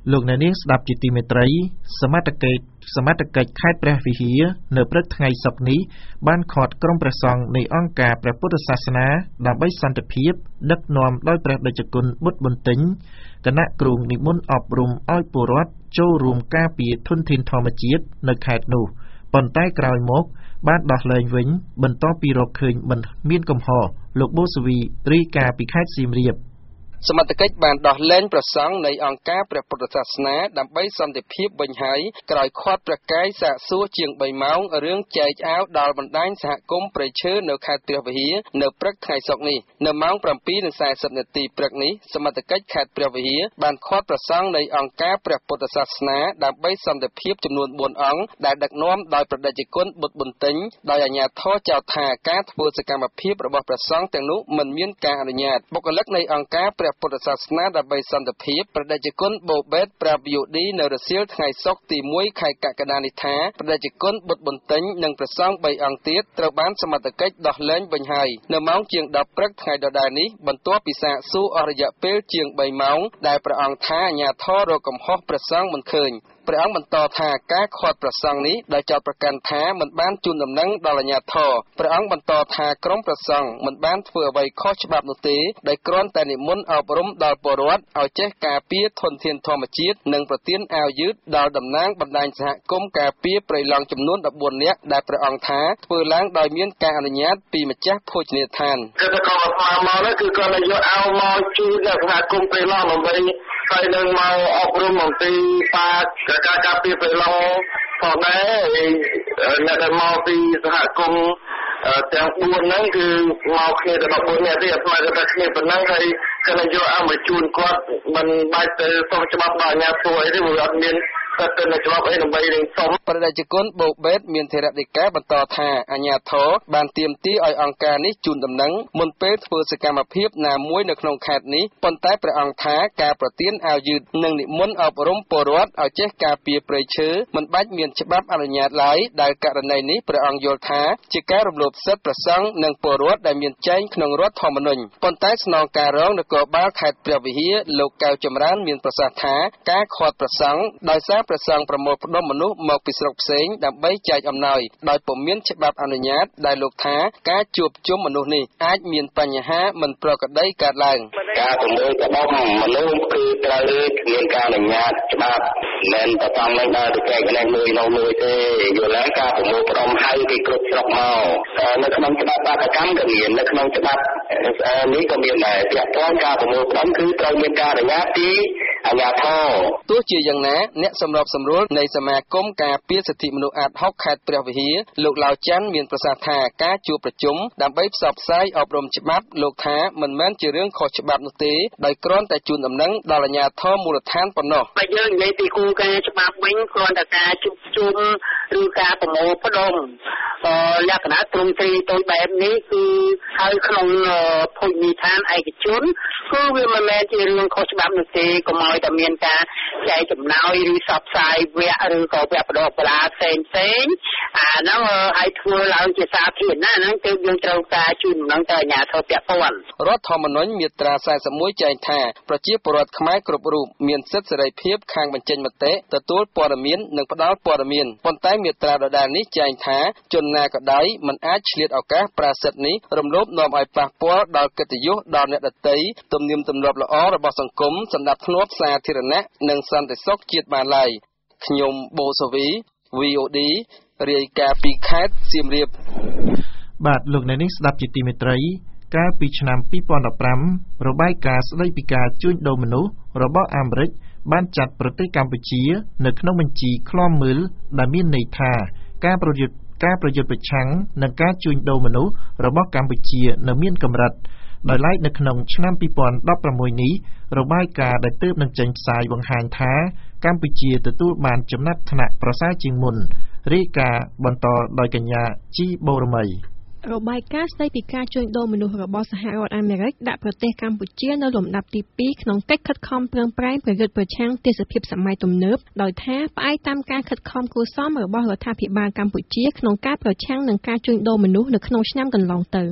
លោកអ្នកនាងស្ដាប់ជាទីមេត្រីសមត្ថកិច្ចសមត្ថកិច្ចខេត្តព្រះវិហារនៅព្រឹកថ្ងៃសុក្រនេះបានឃាត់ក្រុមព្រះសង្ឃនៃអង្គការព្រះពុទ្ធសាសនាដើម្បីសន្តិភាពដឹកនាំដោយព្រះតេជគុណបុត្រប៊ុនទិញគណៈគ្រូនិមន្តអប់រំឲ្យពលរដ្ឋចូលរួមការពារធនធានធម្មជាតិនៅខេត្តនោះប៉ុន្តែក្រោយមកបានដោះលែងវិញបន្ទាប់ពីរកឃើញមិនមានកំហុសលោកបូសវីរាយការណ៍ពីខេត្តសៀមរាបសមត្ថកិច្ចបានដោះលែងព្រះសង្ឃនៃអង្គការព្រះពុទ្ធសាសនាដើម្បីសន្តិភាពវិញហើយក្រោយឃាត់ព្រះកាយសាកសួរជាងបីម៉ោងរឿងចែកអាវដល់បណ្ដាញសហគមន៍ព្រៃឈើនៅខេត្តព្រះវិហារនៅព្រឹកថ្ងៃសុក្រនេះនៅម៉ោង ប្រាំពីរនិងសាសិបនាទីព្រឹកនេះសមត្ថកិច្ចខេត្តព្រះវិហារបានឃាត់ព្រះសង្ឃនៃអង្គការព្រះពុទ្ធសាសនាដើម្បីសន្តិភាពចំនួនបួនអង្គដែលដឹកនាំដោយព្រះតេជគុណបុត្រប៊ុនទិញដោយអាជ្ញាធរចោទថាការធ្វើសកម្មភាពរបស់ព្រះសង្ឃទាំងនោះមិនមានការអនុញ្ញាតបុគ្គលិកនៃអង្គការព្រះពុទ្ធសាសនាដើម្បីសន្តិភាពព្រះតេជគុណបូបេតប្រាប់ វី អូ ឌី នៅរសៀលថ្ងៃសុក្រទីមួយខែកក្កដានេះថាព្រះតេជគុណបុត្រប៊ុនទិញនិងព្រះសង្ឃបីអង្គទៀតត្រូវបានសមត្ថកិច្ចដោះលែងវិញហើយនៅម៉ោងជាង ដប់ព្រឹកថ្ងៃដដែលនេះបន្ទាប់ពីសាកសួរអស់រយៈពេលជាងបីម៉ោងដែលព្រះអង្គថាអាជ្ញាធររកកំហុសព្រះសង្ឃមិនឃើញព្រះអង្គបន្តថាការឃាត់ព្រះសង្ឃនេះដោយចោទប្រកាន់ថាមិនបានជូនដំណឹងដល់អាជ្ញាធរព្រះអង្គបន្តថាក្រុមព្រះសង្ឃមិនបានធ្វើអ្វីខុសច្បាប់នោះទេដោយគ្រាន់តែនិមន្តអប់រំដល់ពលរដ្ឋឲ្យចេះការពារធនធានធម្មជាតិនិងប្រទានអាវយឺតដល់តំណាងបណ្ដាញសហគមន៍ការពារព្រៃឡង់ចំនួនដប់បួននាក់ដែលព្រះអង្គថាធ្វើឡើងដោយមានការអនុញ្ញាតពីម្ចាស់ភោជនីយដ្ឋានគឺតែគាត់មកមកនោះគឺគាត់យកអាវមកជូនដល់សហគមន៍ព្រៃឡង់ដើម្បីហើយនឹងមកអប់រំអំពីបាការការពារព្រៃឡង់ផងដែរអ្នកដែលមកពីសហគមន៍ទាំងបួនហ្នឹងគឺមកគ្នាទៅដប់បួននាក់ទេអត់ស្មើតែគ្នាប៉ុណ្ណឹងហើយគាត់យកអាវមកជូនគាត់មិនបាច់ទៅសុំច្បាប់ដល់អាជ្ញាធរអីទេព្រោះអត់មានតែទៅនៅច្បាប់អីដើម្បីនឹងសុំព្រះតេជគុណបូបេតមានថេរដីកាបន្តថាអាជ្ញាធរបានទាមទារឲ្យអង្គការនេះជូនដំណឹងមុនពេលធ្វើសកម្មភាពណាមួយនៅក្នុងខេត្តនេះប៉ុន្តែព្រះអង្គថាការប្រទានអាវយឺតនិងនិមន្តអប់រំពលរដ្ឋឲ្យចេះការពារព្រៃឈើមិនបាច់មានច្បាប់អនុញ្ញាតឡើយដែលករណីនេះព្រះអង្គយល់ថាជាការរំលោភសិទ្ធិព្រះសង្ឃនិងពលរដ្ឋដែលមានចែងក្នុងរដ្ឋធម្មនុញ្ញប៉ុន្តែស្នងការរងនគរបាលខេត្តព្រះវិហារលោកកៅចម្រើនមានប្រសាសន៍ថាការឃាត់ព្រះសង្ឃដោយសារព្រះសង្ឃប្រមូលផ្ដុំមនុស្សមកពីស្រុកផ្សេងដើម្បីចែកអំណោយដោយពុំមានច្បាប់អនុញ្ញាតដែលលោកថាការជួបជុំមនុស្សនេះអាចមានបញ្ហាមិនប្រក្រតីកើតឡើងការប្រមូលផ្ដុំមនុស្សគឺត្រូវមានការអនុញ្ញាតច្បាប់មិនតែតាមនឹងដល់ទៅចែកកន្លែងមួយនៅមួយទេយល់ឡើងការប្រមូលផ្ដុំហៅគេគ្រប់ស្រុកមកនៅក្នុងច្បាប់បាតកម្មក៏មាននៅក្នុងច្បាប់នេះក៏មានដែរពាក់ព័ន្ធការប្រមូលផ្ដុំគឺត្រូវមានការអនុញ្ញាតពីអាជ្ញាធរទោះជាយ៉ាងណាអ្នកសម្របសម្រួលនៃសមាគមការពារសិទ្ធិមនុស្សអាតហុកខេត្តព្រះវិហារលោកឡាវច័ន្ទមានប្រសាសន៍ថាការជួបប្រជុំដើម្បីផ្សព្វផ្សាយអប់រំច្បាប់លោកថាមិនមែនជារឿងខុសច្បាប់នោះទេដោយគ្រាន់តែជូនដំណឹងដល់អាជ្ញាធរមូលដ្ឋានប៉ុណ្ណោះបើយើងនិយាយពីគោលការណ៍ច្បាប់វិញគ្រាន់តែការជួបជុំឬការប្រមូលផ្ដុំលក្ខណៈទ្រង់ទ្រីទៅបែបនេះគឺហើយក្នុងភោជនីយដ្ឋានឯកជនគឺវាមិនមែនជារឿងខុសច្បាប់នោះទេកុំឲ្យតែមានការចែកចំណាយឬផ្សព្វផ្សាយវគ្គឬក៏វគ្គបណ្ដុះបណ្ដាលផ្សេងផ្សេងអាហ្នឹងឲ្យធ្វើឡើងជាសាធារណៈហ្នឹងគឺយើងត្រូវការជូនដំណឹងទៅអាជ្ញាធរពាក់ព័ន្ធរដ្ឋធម្មនុញ្ញមាត្រាសែសិបមួយចែងថាប្រជាពលរដ្ឋខ្មែរគ្រប់រូបមានសិទ្ធិសេរីភាពខាងបញ្ចេញមតិទទួលព័ត៌មាននិងផ្ដល់ព័ត៌មានប៉ុន្តែមាត្រាដដែលនេះចែងថាជនណាក៏ដោយមិនអាចឆ្លៀតឱកាសប្រើសិទ្ធិនេះរំលោភនាំឲ្យប៉ះពាល់ដល់កិត្តិយសដល់អ្នកដទៃទំនៀមទម្លាប់ល្អរបស់សង្គមសណ្ដាប់ធ្នាប់សាធារណៈនិងសន្តិសុខជាតិបានឡើយខ្ញុំបូសូវី វី អូ ឌី រាយការណ៍ពីខេត្តសៀមរាបបាទលោកអ្នកនាងស្ដាប់ជាទីមេត្រីកាលពីឆ្នាំពីរពាន់ដប់ប្រាំរបាយការណ៍ស្ដីពីការជួញដូរមនុស្សរបស់អាមេរិកបានចាត់ប្រទេសកម្ពុជានៅក្នុងបញ្ជីឃ្លាំមើលដែលមានន័យថាការប្រយុទ្ធការប្រយុទ្ធប្រឆាំងនឹងការជួញដូរមនុស្សរបស់កម្ពុជានៅមានកម្រិតដោយឡែកនៅក្នុងឆ្នាំពីរពាន់ដប់ប្រាំមួយនេះរបាយការណ៍ដែលទើបនឹងចេញផ្សាយបង្ហាញថាកម្ពុជាទទួលបានចំណាត់ថ្នាក់ប្រសើរជាងមុនរាយការណ៍បន្តដោយកញ្ញាជីបូរមីរបាយការណ៍ស្ដីពីការជួញដូរមនុស្សរបស់សហរដ្ឋអាមេរិកដាក់ប្រទេសកម្ពុជានៅលំដាប់ទីពីរក្នុងកិច្ចខិតខំប្រឹងប្រែងប្រយុទ្ធប្រឆាំងទេសភាពសម័យទំនើបដោយថាផ្អែកតាមការខិតខំគួរសមរបស់រដ្ឋាភិបាលកម្ពុជាក្នុងការប្រឆាំងនឹងការជួញដូរមនុស្សនៅក្នុងឆ្នាំកន្លងទៅ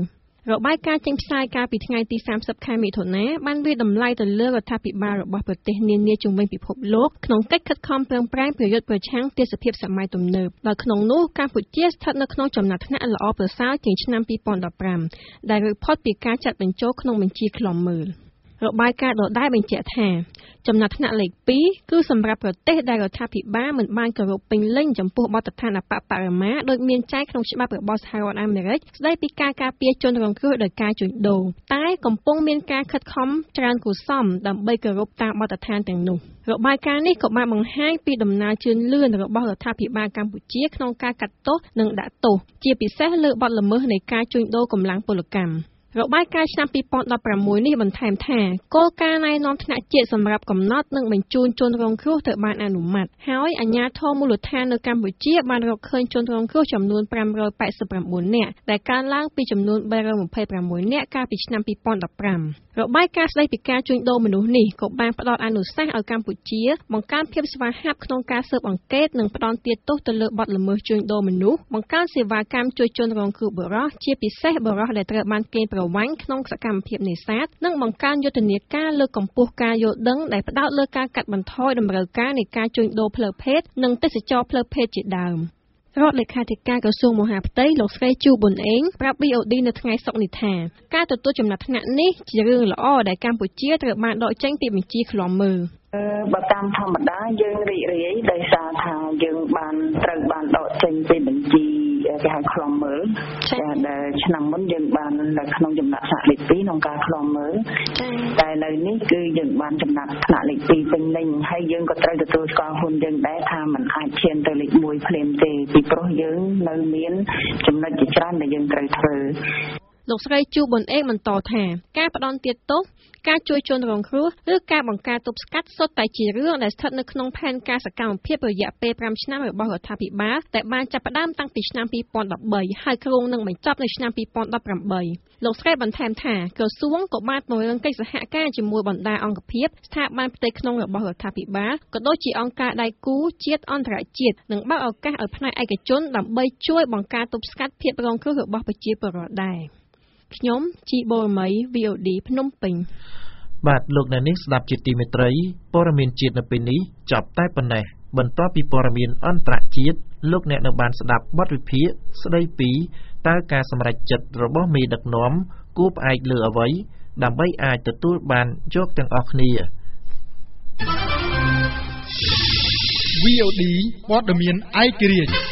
របាយការណ៍ចេញផ្សាយកាលពីថ្ងៃទីសាមសិបខែមិថុនាបានវាយតម្លៃទៅលើរដ្ឋាភិបាលរបស់ប្រទេសនានាជុំវិញពិភពលោកក្នុងកិច្ចខិតខំប្រឹងប្រែងប្រយុទ្ធប្រឆាំងទេសភាពសម័យទំនើបដោយក្នុងនោះកម្ពុជាស្ថិតនៅក្នុងចំណាត់ថ្នាក់ល្អប្រសើរជាងឆ្នាំពីរពាន់ដប់ប្រាំដែលរួចផុតពីការចាត់បញ្ចូលក្នុងបញ្ជីឃ្លាំមើលរបាយការណ៍ដដែលបញ្ជាក់ថាចំណាត់ថ្នាក់លេខពីរគឺសម្រាប់ប្រទេសដែលរដ្ឋាភិបាលមិនបានគោរពពេញលេញចំពោះបទដ្ឋានអបបរមាដោយមានចែងក្នុងច្បាប់របស់សហរដ្ឋអាមេរិកស្តីពីការការពារជនរងគ្រោះដោយការជួញដូរតែកំពុងមានការខិតខំច្រើនគួរសមដើម្បីគោរពតាមបទដ្ឋានទាំងនោះរបាយការណ៍នេះក៏បានបង្ហាញពីដំណើរជឿនលឿនរបស់រដ្ឋាភិបាលកម្ពុជាក្នុងការកាត់ទោសនិងដាក់ទោសជាពិសេសលើបទល្មើសនៃការជួញដូរកម្លាំងពលកម្មរបាយការណ៍ឆ្នាំពីរពាន់ដប់ប្រាំមួយនេះបន្ថែមថាគោលការណ៍ណែនាំថ្នាក់ជាតិសម្រាប់កំណត់និងបញ្ជូនជនរងគ្រោះត្រូវបានអនុម័តហើយអាជ្ញាធរមូលដ្ឋាននៅកម្ពុជាបានរកឃើញជនរងគ្រោះចំនួនប្រាំរយប៉ែតសិបប្រាំបួននាក់ដែលកើនឡើងពីចំនួនបីរយម្ភៃប្រាំមួយនាក់កាលពីឆ្នាំពីរពាន់ដប់ប្រាំរបាយការណ៍ស្តីពីការជួញដូរមនុស្សនេះក៏បានផ្ដល់អនុសាសន៍ឲ្យកម្ពុជាបង្កើនភាពស្វាហាប់ក្នុងការស៊ើបអង្កេតនិងផ្ដន់ទាទោសទៅលើបទល្មើសជួញដូរមនុស្សបង្កើនសេវាកម្មជួយជនរងគ្រោះបុរសជាពិសេសបុរសដែលត្រូវបានកេណ្ឌប្រវ័ញ្ចក្នុងសកម្មភាពនេសាទនិងបង្កើនយុទ្ធនាការលើកកម្ពស់ការយល់ដឹងដែលផ្ដោតលើការកាត់បន្ថយតម្រូវការនៃការជួញដូរផ្លូវភេទនិងទេសចរណ៍ផ្លូវភេទជាដើមរដ្ឋលេខាធិការក្រសួងមហាផ្ទៃលោកស្រីជូប៊ុនអេងប្រាប់ វី អូ ឌី នៅថ្ងៃសុក្រនេះថាការទទួលចំណាត់ថ្នាក់នេះជារឿងល្អដែលកម្ពុជាត្រូវបានដកចេញពីបញ្ជីឃ្លាំមើលបើតាមធម្មតាយើងរីករាយដោយសារថាយើងបានត្រូវបានដកចេញពីបញ្ជីគេហៅឃ្លាំមើលដែលឆ្នាំមុនយើងបាននៅក្នុងចំណាត់ថ្នាក់លេខពីរក្នុងការឃ្លាំមើលតែនៅនេះគឺយើងបានចំណាត់ថ្នាក់លេខពីរពេញលេញហើយយើងក៏ត្រូវទទួលស្គាល់ខ្លួនយើងដែរថាมันអាចឈានទៅលេខមួយភ្លាមទេពីព្រោះយើងនៅមានចំណុចជាច្រើនដែលយើងត្រូវធ្វើលោកស្រីជូប៊ុនអេងបន្តថាការផ្ដន់ទាទោសការជួយជនរងគ្រោះឬការបង្ការទប់ស្កាត់សុទ្ធតែជារឿងដែលស្ថិតនៅក្នុងផែនការសកម្មភាពរយៈពេលប្រាំឆ្នាំរបស់រដ្ឋាភិបាលតែបានចាប់ផ្ដើមតាំងពីឆ្នាំពីរពាន់ដប់បីហើយគ្រោងនឹងបញ្ចប់នៅឆ្នាំពីរពាន់ដប់ប្រាំបីលោកស្រីបន្ថែមថាក្រសួងក៏បានពង្រឹងកិច្ចសហការជាមួយបណ្ដាអង្គភាពស្ថាប័នផ្ទៃក្នុងរបស់រដ្ឋាភិបាលក៏ដូចជាអង្គការដៃគូជាតិអន្តរជាតិនិងបើកឱកាសឲ្យផ្នែកឯកជនដើម្បីជួយបង្ការទប់ស្កាត់ភាពរងគ្រោះរបស់ប្រជាពលរដ្ឋដែរខ្ញុំជីបូរមី វី អូ ឌី ភ្នំពេញបាទលោកអ្នកនាងស្ដាប់ជាទីមេត្រីព័ត៌មានជាតិនៅពេលនេះចប់តែប៉ុណ្ណេះបន្ទាប់ពីព័ត៌មានអន្តរជាតិលោកអ្នកនៅបានស្ដាប់បទវិភាគស្ដីពីតើការសម្រេចចិត្តរបស់មេដឹកនាំគួរផ្អែកលើអ្វីដើម្បីអាចទទួលបានយកទាំងអស់គ្នាវី អូ ឌី ព័ត៌មានឯករាជ្យ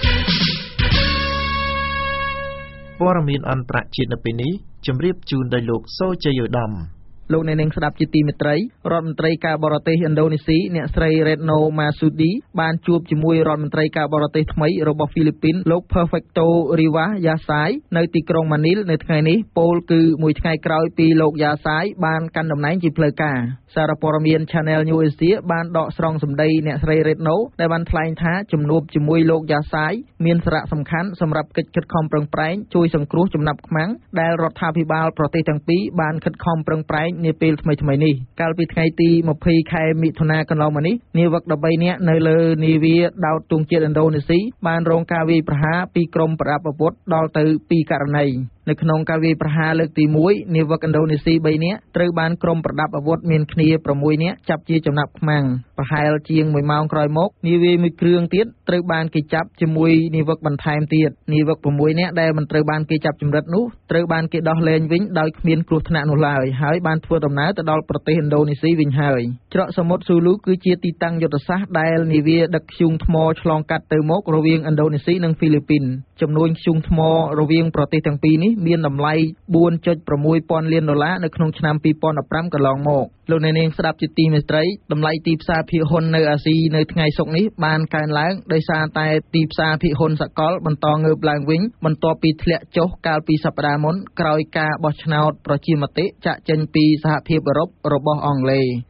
ព័ត៌មានអន្តរជាតិនៅពេលនេះជម្រាបជូនដោយលោកសូជ័យឧត្តមលោកអ្នកនាងស្ដាប់ជាទីមេត្រីរដ្ឋមន្ត្រីការបរទេសឥណ្ឌូនេស៊ីអ្នកស្រី Retno Marsudi បានជួបជាមួយរដ្ឋមន្ត្រីការបរទេសថ្មីរបស់ហ្វីលីពីនលោក Perfecto Rivas Yasai នៅទីក្រុង Manil នៅថ្ងៃនេះពលគឺមួយថ្ងៃក្រោយពីលោក Yasai បានកាន់តំណែងជាផ្លូវការសារព័ត៌មាន Channel News Asia បានដកស្រង់សម្ដីអ្នកស្រី Retno ដែលបានថ្លែងថាជំនួបជាមួយលោក Yasai មានសារៈសំខាន់សម្រាប់កិច្ចខិតខំប្រឹងប្រែងជួយសង្គ្រោះចំណាប់ខ្មាំងដែលរដ្ឋាភិបាលប្រទេសទាំងពីរបានខិតខំប្រឹងប្រែងនាពេលថ្មីៗនេះកាលពីថ្ងៃទីម្ភៃខែមិថុនាកន្លងមកនេះនាវិកដប់បីនាក់នៅលើនាវាដោតទង់ជាតិឥណ្ឌូនេស៊ីបានរងការវាយប្រហារពីក្រុមប្រដាប់អាវុធដល់ទៅពីរករណីនៅក្នុងការវាយប្រហារលើកទីមួយនាវិកឥណ្ឌូនេស៊ីបីនាក់ត្រូវបានក្រុមប្រដាប់អាវុធមានគ្នាប្រាំមួយនាក់ចាប់ជាចំណាប់ខ្មាំងប្រហែលជាងមួយម៉ោងក្រោយមកនាវាមួយគ្រឿងទៀតត្រូវបានគេចាប់ជាមួយនាវិកបន្ថែមទៀតនាវិកប្រាំមួយនាក់ដែលមិនត្រូវបានគេចាប់ចម្រិតនោះត្រូវបានគេដោះលែងវិញដោយគ្មានគ្រោះថ្នាក់នោះឡើយហើយបានធ្វើដំណើរទៅដល់ប្រទេសឥណ្ឌូនេស៊ីវិញហើយច្រកសមុទ្រស៊ូលូគឺជាទីតាំងយុទ្ធសាស្ត្រដែលនាវាដឹកធ្យូងថ្មឆ្លងកាត់ទៅមករវាងឥណ្ឌូនេស៊ីនិងហ្វីលីពីនចំនួនធ្យូងថ្មរវាងប្រទេសទាំងពីរនេះមានតម្លៃបួនចុចប្រាំមួយពាន់លានដុល្លារនៅក្នុងឆ្នាំពីរពាន់ដប់ប្រាំកន្លងមកលោកអ្នកនាងស្ដាប់ជាទីមេត្រីតម្លៃទីផ្សារភាគហ៊ុននៅអាស៊ីនៅថ្ងៃសុក្រនេះបានកើនឡើងដោយសារតែទីផ្សារភាគហ៊ុនសកលបន្តងើបឡើងវិញបន្ទាប់ពីធ្លាក់ចុះកាលពីសប្តាហ៍មុនក្រោយការបោះឆ្នោតប្រជាមតិចាក់ចេញពីសហភាពអឺរ៉ុបរបស់អង់គ្លេស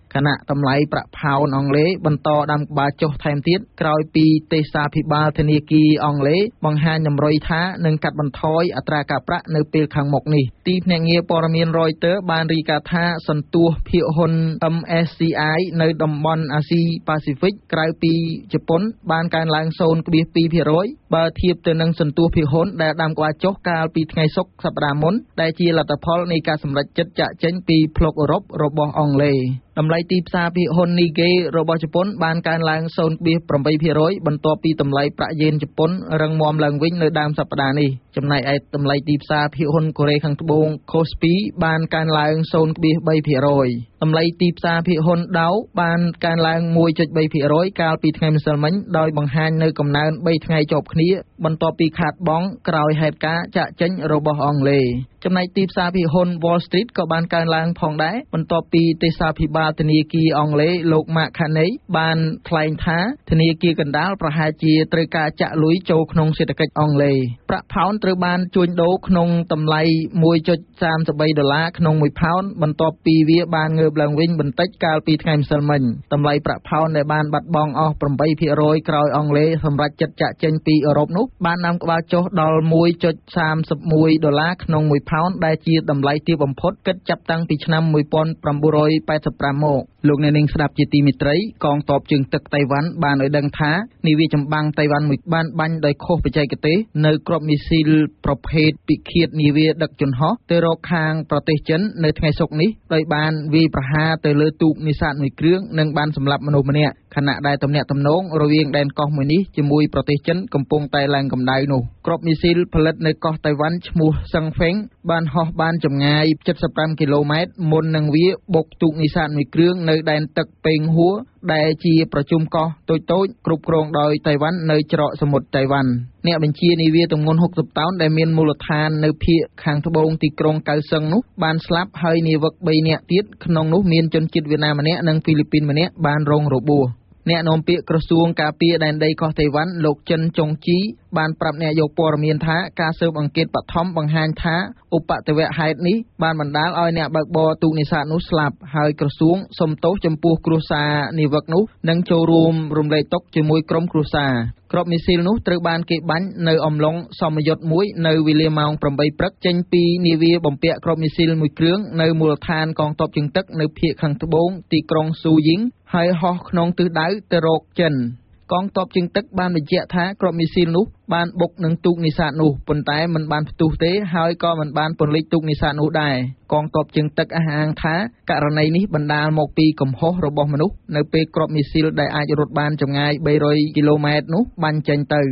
ខណៈតម្លៃប្រាក់ផោនអង់គ្លេសបន្តដាំក្បាលចុះថែមទៀតក្រោយពីទេសាភិបាលធនាគារអង់គ្លេសបង្ហាញតម្រុយថានឹងកាត់បន្ថយអត្រាការប្រាក់នៅពេលខាងមុខនេះទីភ្នាក់ងារព័ត៌មាន Reuters បានរាយការណ៍ថាសន្ទុះភាគហ៊ុន អឹម អេស ស៊ី អាយ នៅតំបន់អាស៊ីប៉ាស៊ីហ្វិកក្រៅពីជប៉ុនបានកើនឡើង ศูนย์จุดสองភាគរយ បើធៀបទៅនឹងសន្ទុះភាគហ៊ុនដែលដាំក្បាលចុះកាលពីថ្ងៃសុក្រសប្តាហ៍មុនដែលជាលទ្ធផលនៃការសម្រេចចិត្តចាក់ចេញពីភ្លុកអឺរ៉ុបរបស់អង់គ្លេសតម្លៃទីផ្សារភាគហ៊ុន Nikkei របស់ជប៉ុនបានកើនឡើង ศูนย์จุดแปดភាគរយ បន្ទាប់ពីតម្លៃប្រាក់យេនជប៉ុនរឹងមាំឡើងវិញនៅដើមសប្តាហ៍នេះចំណែកឯតម្លៃទីផ្សារភាគហ៊ុនកូរ៉េខាងត្បូង Kospi បានកើនឡើង ศูนย์จุดสามភាគរយ តម្លៃទីផ្សារភាគហ៊ុន Dow បានកើនឡើង មួយจุดสามភាគរយ កាលពីថ្ងៃម្សិលមិញដោយបង្ហាញនៅកំណើនបីថ្ងៃជាប់គ្នាបន្ទាប់ពីខាតបង់ក្រោយហេតុការណ៍ចាក់ចេញរបស់អង់គ្លេសចំណែកទីផ្សារភាគហ៊ុន Wall Street ក៏បានកើនឡើងផងដែរបន្ទាប់ពីទេសាភិបាលធនាគារអង់គ្លេសលោក Mark Carney បានថ្លែងថាធនាគារកណ្ដាលប្រហែលជាត្រូវការចាក់លុយចូលក្នុងសេដ្ឋកិច្ចអង់គ្លេសប្រាក់ផោនត្រូវបានជួញដូរក្នុងតម្លៃ មួយจุดสามสิบสาม ដុល្លារក្នុងមួយផោនបន្ទាប់ពីវាបានងើបឡើងវិញបន្តិចកាលពីថ្ងៃម្សិលមិញតម្លៃប្រាក់ផោនដែលបានបាត់បង់អស់ ប្រាំបីភាគរយ ក្រោយអង់គ្លេសសម្រេចចិត្តចាក់ចេញពីអឺរ៉ុបនោះបាននាំក្បាលចុះដល់ មួយจุดสามสิบเอ็ด ដុល្លារក្នុងមួយផោនដែលជាតម្លៃទាបបំផុតគិតចាប់តាំងពីឆ្នាំmột nghìn chín trăm tám mươi lămមកលោកអ្នកនាងស្ដាប់ជាទីមេត្រីកងទ័ពជើងទឹកតៃវ៉ាន់បានឲ្យដឹងថានាវាចម្បាំងតៃវ៉ាន់មួយបានបាញ់ដោយខុសបច្ចេកទេសនៅគ្រាប់មីស៊ីលប្រភេទពិឃាតនាវាដឹកជញ្ហោះទៅរកខាងប្រទេសចិននៅថ្ងៃសុក្រនេះដោយបានវាយប្រហារទៅលើទូកនេសាទមួយគ្រឿងនិងបានសម្លាប់មនុស្សម្នាក់ខណៈដែលទំនាក់ទំនងរវាងដែនកោះមួយនេះជាមួយប្រទេសចិនកំពុងតែឡើងកម្ដៅនោះគ្រាប់មីស៊ីលផលិតនៅកោះតៃវ៉ាន់ឈ្មោះសឹងហ្វេងបានហោះបានចម្ងាយเจ็ดสิบห้าគីឡូម៉ែត្រមុននឹងវាបុកទូកនេសាទមួយគ្រឿងនៅដែនទឹកពេងហួរដែលជាប្រជុំកោះតូចៗគ្រប់គ្រងដោយតៃវ៉ាន់នៅច្រកសមុទ្រតៃវ៉ាន់អ្នកបញ្ជានាវាទម្ងន់หกสิบតោនដែលមានមូលដ្ឋាននៅភាគខាងត្បូងទីក្រុងកៅសឹងនោះបានស្លាប់ហើយនាវិកបីនាក់ទៀតក្នុងនោះមានជនជាតិវៀតណាមម្នាក់និងហ្វីលីពីនម្នាក់បានរងរបួសអ្នកនាំពាក្យក្រសួងការពារដែនដីកោះតៃវ៉ាន់លោកចិនចុងជីបានប្រាប់អ្នកយកព័ត៌មានថាការស៊ើបអង្កេតបឋមបង្ហាញថាឧបទ្ទវហេតុនេះបានបណ្ដាលឲ្យអ្នកបើកបរទូកនេសាទនោះស្លាប់ហើយក្រសួងសុំទោសចំពោះគ្រួសារនាវិកនោះនិងចូលរួមរំលែកទុក្ខជាមួយក្រុមគ្រួសារគ្រាប់មីស៊ីលនោះត្រូវបានគេបាញ់នៅអំឡុងសមយុទ្ធមួយនៅវេលាម៉ោងប្រាំបីព្រឹកចេញពីនាវាបំពាក់គ្រាប់មីស៊ីលមួយគ្រឿងនៅមូលដ្ឋានកងទ័ពជើងទឹកនៅភាគខាងត្បូងទីក្រុងស៊ូយីងហើយហោះក្នុងទិសដៅទៅរកចិនកងទ័ពជើងទឹកបានបញ្ជាក់ថាគ្រាប់មីស៊ីលនោះបានបុកនឹងទូកនេសាទនោះប៉ុន្តែមិនបានផ្ទុះទេហើយក៏មិនបានពន្លិចទូកនេសាទនោះដែរកងទ័ពជើងទឹកអះអាងថាករណីនេះបណ្ដាលមកពីកំហុសរបស់មនុស្សនៅពេលគ្រាប់មីស៊ីលដែលអាចរត់បានចម្ងាយបីរយគីឡូម៉ែត្រនោះបាញ់ចេញទៅ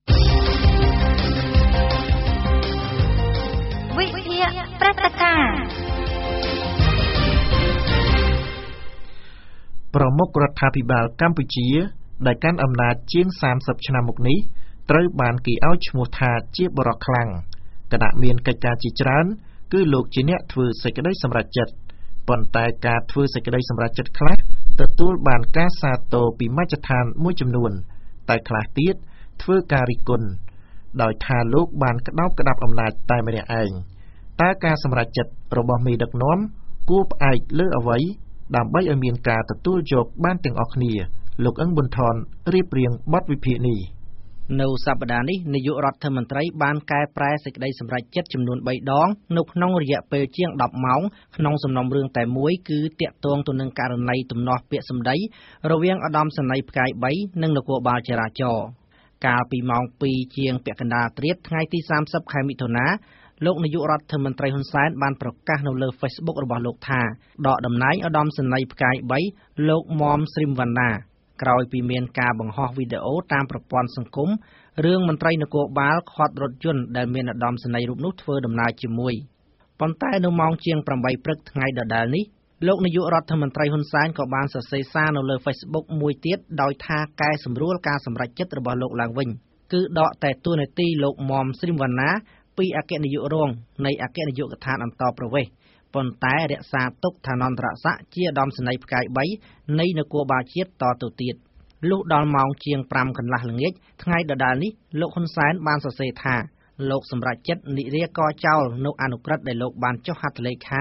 វិទ្យាព្រឹត្តិការណ៍ប្រមុខរដ្ឋាភិបាលកម្ពុជាដែលកាន់អំណាចជាងសាមសិបឆ្នាំមកនេះត្រូវបានគេឲ្យឈ្មោះថាជាបរិសុទ្ធខ្លាំងគណៈមានកិច្ចការជាច្រើនគឺលោកជាអ្នកធ្វើសេចក្តីសម្រេចចិត្តប៉ុន្តែការធ្វើសេចក្តីសម្រេចចិត្តខ្លះទទួលបានការសាទរពីមជ្ឈដ្ឋានមួយចំនួនតែខ្លះទៀតធ្វើការរិះគន់ដោយថាលោកបានក្តោបក្តាប់អំណាចតែម្នាក់ឯងតើការសម្រេចចិត្តរបស់មេដឹកនាំគួរផ្អែកលើអ្វីដើម្បីឲ្យមានការទទួលយកបានទាំងអស់គ្នាលោកអឹងប៊ុនថនរៀបរៀងបទវិភាគនេះនៅសប្តាហ៍នេះនាយករដ្ឋមន្ត្រីបានកែប្រែសេចក្តីសម្រេចចិត្តចំនួនបីដងនៅក្នុងរយៈពេលជាងដប់ម៉ោងក្នុងសំណុំរឿងតែមួយគឺទាក់ទងទៅនឹងករណីទំនាស់ពាក្យសម្ដីរវាងឧត្តមសេនីយ៍ផ្កាយបីនិងនគរបាលចរាចរណ៍កាលពីម៉ោងពីរជាងពាក់កណ្ដាលត្រៀតថ្ងៃទីសាមសិបខែមិថុនាលោកនាយករដ្ឋមន្ត្រីហ៊ុនសែនបានប្រកាសនៅលើ Facebook របស់លោកថាដកតំណែងឧត្តមសេនីយ៍ផ្កាយបីលោកមុំស្រីមវណ្ណាក្រោយពីមានការបង្ហោះវីដេអូតាមប្រព័ន្ធសង្គមរឿងមន្ត្រីនគរបាលខាត់រថយន្តដែលមានឧត្តមសេនីយ៍រូបនោះធ្វើដំណើរជាមួយប៉ុន្តែនៅម៉ោងជាងប្រាំបីព្រឹកថ្ងៃដដែលនេះលោកនាយករដ្ឋមន្ត្រីហ៊ុនសែនក៏បានសរសេរសារនៅលើ Facebook មួយទៀតដោយថាកែសម្រួលការសម្រេចចិត្តរបស់លោកឡើងវិញគឺដកតែតួនាទីលោកមុំស្រីមវណ្ណាពីអគ្គនាយករងនៃអគ្គនាយកដ្ឋានអន្តរប្រវេសន៍ប៉ុន្តែរក្សាទុកឋានន្តរស័ក្តិជាឧត្តមសេនីយ៍ផ្កាយបីនៃនគរបាលជាតិតទៅទៀតលុះដល់ម៉ោងជាងប្រាំកន្លះល្ងាចថ្ងៃដដែលនេះលោកហ៊ុនសែនបានសរសេរថាលោកសម្រេចចិត្តនិរាករចោលនៅអនុក្រឹត្យដែលលោកបានចុះហត្ថលេខា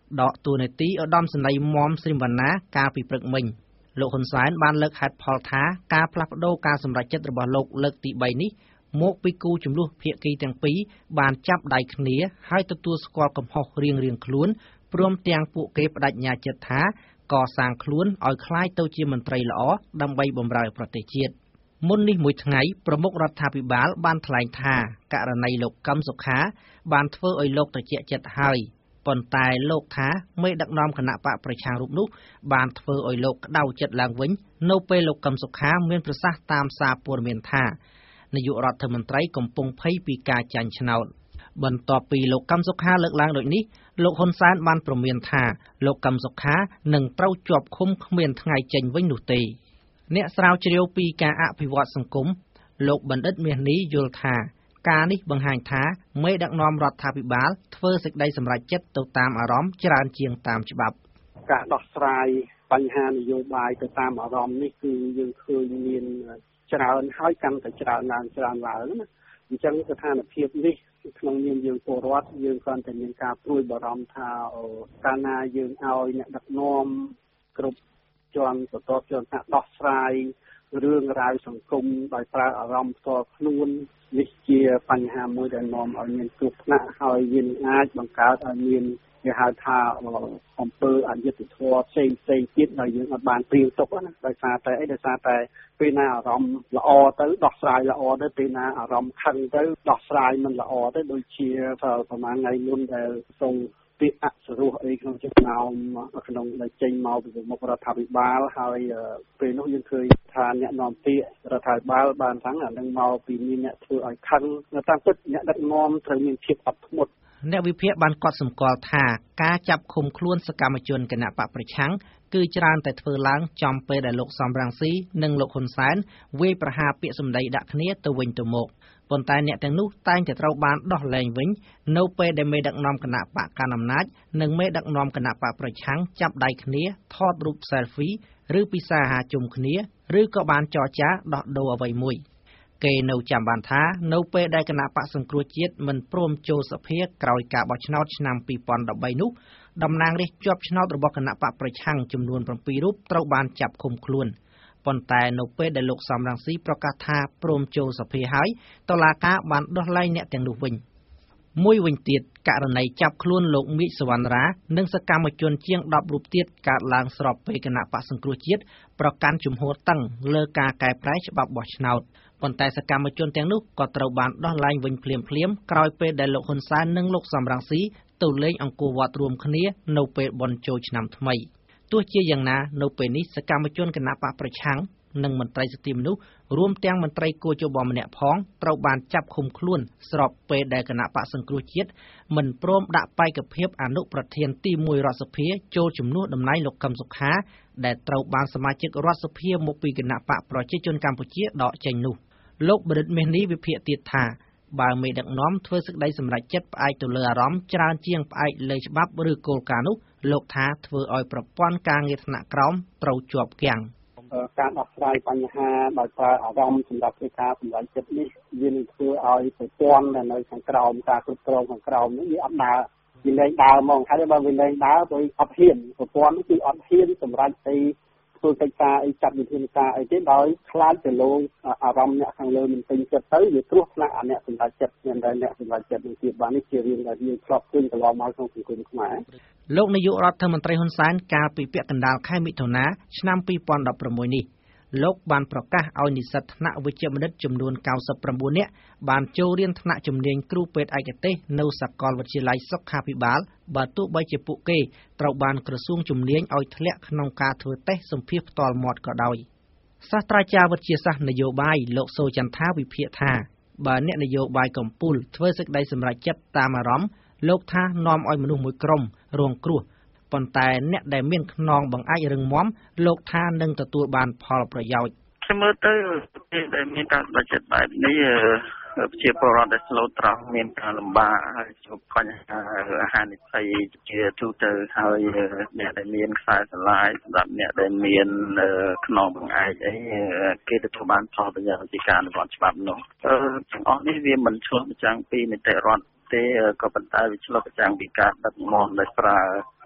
ដកតួនាទីឧត្តមសេនីយ៍មុំស្រីវណ្ណាកាលពីព្រឹកមិញលោកហ៊ុនសែនបានលើកហេតុផលថាការផ្លាស់ប្តូរការសម្រេចចិត្តរបស់លោកលើកទី3នេះមកពីគូចំនួនភាគីទាំងពីរបានចាប់ដៃគ្នាហើយទទួលស្គាល់កំហុសរៀងៗខ្លួនព្រមទាំងពួកគេបដិញ្ញាចិត្តថាកសាងខ្លួនឲ្យคล้ายទៅជាមន្ត្រីល្អដើម្បីបម្រើប្រទេសជាតិមុននេះមួយថ្ងៃប្រមុខរដ្ឋាភិបាលបានថ្លែងថាករណីលោកកឹមសុខាបានធ្វើឲ្យលោកត្រជាក់ចិត្តហើយប៉ុន្តែលោកថាមេដឹកនាំគណៈបកប្រឆាំងរូបនោះបានធ្វើឲ្យលោកក្តៅចិត្តឡើងវិញនៅពេលលោកកឹមសុខាមានប្រសាសន៍តាមសារព័ត៌មានថានាយករដ្ឋមន្ត្រីកំពុងភ័យពីការចាញ់ឆ្នោតបន្ទាប់ពីលោកកឹមសុខាលើកឡើងដូចនេះលោកហ៊ុនសែនបានប្រមានថាលោកកឹមសុខានឹងត្រូវជាប់ឃុំគ្មានថ្ងៃចេញវិញនោះទេអ្នកស្រាវជ្រាវពីការអភិវឌ្ឍសង្គមលោកបណ្ឌិតមាសនេះយល់ថាការនេះបង្ហាញថាមេដឹកនាំរដ្ឋាភិបាលធ្វើសេចក្តីសម្រេចចិត្តទៅតាមអារម្មណ៍ច្រើនជាងតាមច្បាប់ការដោះស្រាយបញ្ហានយោបាយទៅតាមអារម្មណ៍នេះគឺយើងឃើញមានច្រើនហើយកាន់តែច្រើនឡើងច្រើនឡើងណាអញ្ចឹងស្ថានភាពនេះក្នុងនាមយើងពលរដ្ឋយើងគ្រាន់តែមានការព្រួយបារម្ភថាកាលណាយើងឲ្យអ្នកដឹកនាំគ្រប់ជាន់បន្ទាប់ជាន់ថ្នាក់ដោះស្រាយរឿងរ៉ាវសង្គមដោយប្រើអារម្មណ៍ផ្ទាល់ខ្លួននេះជាបញ្ហាមួយដែលនាំឲ្យមានគ្រោះថ្នាក់ហើយវាអាចបង្កើតឲ្យមានគេហៅថាអំពើអយុត្តិធម៌ផ្សេងផ្សេងទៀតដែលយើងអត់បានព្រៀងទុកណាដោយសារតែអីដោយសារតែពេលណាអារម្មណ៍ល្អទៅដោះស្រាយល្អទៅពេលណាអារម្មណ៍ខឹងទៅដោះស្រាយមិនល្អទៅដូចជាប្រហែលថ្ងៃមុនដែលសូមពាក្យអសរោះអីក្នុងចំណោមក្នុងដែលចេញមកពីមុខរដ្ឋាភិបាលហើយពេលនោះយើងឃើញថាអ្នកនាំពាក្យរដ្ឋាភិបាលបានថាអានឹងមកពីមានអ្នកធ្វើឲ្យខឹងនៅតាមពិតអ្នកដឹកនាំត្រូវមានភាពអត់ធ្មត់អ្នកវិភាគបានកត់សម្គាល់ថាការចាប់ឃុំខ្លួនសកម្មជនគណបកប្រឆាំងគឺច្រើនតែធ្វើឡើងចំពេលដែលលោកសំរងស៊ីនិងលោកហ៊ុនសែនវាយប្រហារពាក្យសម្ដីដាក់គ្នាទៅវិញទៅមកប៉ុន្តែអ្នកទាំងនោះតែងតែត្រូវបានដោះលែងវិញនៅពេលដែលមេដឹកនាំគណបកកាន់អំណាចនិងមេដឹកនាំគណបកប្រឆាំងចាប់ដៃគ្នាថតរូប selfie ឬពិសាហាជុំគ្នាឬក៏បានចរចាដោះដូរអ្វីមួយគេនៅចាំបានថានៅពេលដែលគណៈបកសង្គ្រោះជាតិមិនព្រមចូលសភាក្រោយការបោះឆ្នោតឆ្នាំពីរពាន់ដប់បីនោះតំណាងរាស្ត្រជាប់ឆ្នោតរបស់គណៈបកប្រឆាំងចំនួន7រូបត្រូវបានចាប់ឃុំខ្លួនប៉ុន្តែនៅពេលដែលលោកសំរងស៊ីប្រកាសថាព្រមចូលសភាហើយតុលាការបានដោះលែងអ្នកទាំងនោះវិញមួយវិញទៀតករណីចាប់ខ្លួនលោកមីកសវណ្ណរានិងសកម្មជនជាង10រូបទៀតកើតឡើងស្របពេលគណៈបកសង្គ្រោះជាតិប្រកាន់ជំហរតឹងលើការកែប្រែច្បាប់បោះឆ្នោតប៉ុន្តែសកម្មជនទាំងនោះក៏ត្រូវបានដោះលែងវិញភ្លាមៗក្រោយពេលដែលលោកហ៊ុនសែននិងលោកសំរងស៊ីទៅលេងអង្គរវត្តរួមគ្នានៅពេលបុណ្យចូលឆ្នាំថ្មីទោះជាយ៉ាងណានៅពេលនេះសកម្មជនគណៈបកប្រឆាំងនិងមន្ត្រីសិទ្ធិមនុស្សរួមទាំងមន្ត្រីគូជបម្នាក់ផងត្រូវបានចាប់ឃុំខ្លួនស្របពេលដែលគណៈបកសង្គ្រោះជាតិមិនព្រមដាក់បេក្ខភាពអនុប្រធានទីមួយរដ្ឋសភាចូលជំនួសតំណែងលោកកឹមសុខាដែលត្រូវបានសមាជិករដ្ឋសភាមកពីគណៈបកប្រជាជនកម្ពុជាដកចេញនោះលោកបណ្ឌិតមាសនេះវិភាគទៀតថាបើមេដឹកនាំធ្វើសេចក្តីសម្រេចចិត្តផ្អែកទៅលើអារម្មណ៍ច្រើនជាងផ្អែកលើច្បាប់ឬគោលការណ៍នោះលោកថាធ្វើឲ្យប្រព័ន្ធការងារថ្នាក់ក្រោមត្រូវជាប់គាំងការដោះស្រាយបញ្ហាដោយប្រើអារម្មណ៍សម្រាប់ធ្វើការសម្រេចចិត្តនេះវានឹងធ្វើឲ្យប្រព័ន្ធនៅខាងក្រោមការគ្រប់គ្រងខាងក្រោមនេះវាអត់ដើរវាលែងដើរហ្មងហើយបើវាលែងដើរដោយអត់ហ៊ានប្រព័ន្ធនេះគឺអត់ហ៊ានសម្រេចអីធ្វើកិច្ចការអីចាត់វិធានការអីទេដោយខ្លាចទៅលើអារម្មណ៍អ្នកខាងលើមិនពេញចិត្តទៅវាគ្រោះថ្នាក់អាអ្នកសម្រេចចិត្តមានតែអ្នកសម្រេចចិត្តនឹងទៀតបាននេះជារឿងដែលយើងធ្លាប់ឃើញកន្លងមកក្នុងសង្គមខ្មែរលោកនាយករដ្ឋមន្ត្រីហ៊ុនសែនកាលពីពាក់កណ្ដាលខែមិថុនាឆ្នាំពីរពាន់ដប់ប្រាំមួយនេះលោកបានប្រកាសឲ្យនិស្សិតថ្នាក់វិជ្ជាបណ្ឌិតចំនួនកៅសិប៩នាក់បានចូលរៀនថ្នាក់ជំនាញគ្រូពេទ្យឯកទេសនៅសាកលវិទ្យាល័យសុខាភិបាលបើទោះបីជាពួកគេត្រូវបានក្រសួងជំនាញឲ្យធ្លាក់ក្នុងការធ្វើតេស្តសម្ភាសន៍ផ្ទាល់មាត់ក៏ដោយសាស្ត្រាចារ្យវិទ្យាសាស្ត្រនយោបាយលោកសូចន្ទថាវិភាគថាបើអ្នកនយោបាយកំពូលធ្វើសេចក្តីសម្រេចចិត្តតាមអារម្មណ៍លោកថានាំឲ្យមនុស្សមួយក្រុមរងគ្រោះប៉ុន្តែអ្នកដែលមានខ្នងបង្អែករឹងមាំលោកថានឹងទទួលបានផលប្រយោជន៍ខ្ញុំមើលទៅដែលមានការសម្រេចចិត្តបែបនេះប្រជាពលរដ្ឋដែលស្លូតត្រង់មានការលំបាកហើយជួបបញ្ហាអាហារនិភ័យជាទូទៅហើយអ្នកដែលមានខ្សែស្រឡាយសម្រាប់អ្នកដែលមានខ្នងបង្អែកអីគេទទួលបានផលប្រយោជន៍ពីការអនុវត្តច្បាប់នោះទាំងអស់នេះវាមិនឆ្លុះបញ្ចាំងពីនីតិរដ្ឋទេក៏ប៉ុន្តែវាឆ្លុះបញ្ចាំងពីការដឹកនាំដោយប្រើ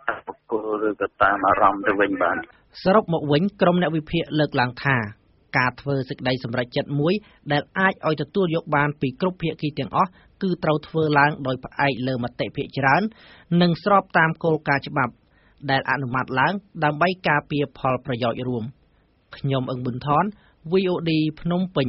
តាមបុគ្គលឬក៏តាមអារម្មណ៍ទៅវិញបាទសរុបមកវិញក្រុមអ្នកវិភាគលើកឡើងថាការធ្វើសេចក្តីសម្រេចចិត្តមួយដែលអាចឲ្យទទួលយកបានពីគ្រប់ភាគីទាំងអស់គឺត្រូវធ្វើឡើងដោយផ្អែកលើមតិភាគច្រើននិងស្របតាមគោលការណ៍ច្បាប់ដែលអនុម័តឡើងដើម្បីការពារផលប្រយោជន៍រួមខ្ញុំអឹងប៊ុនថន វី អូ ឌី ភ្នំពេញ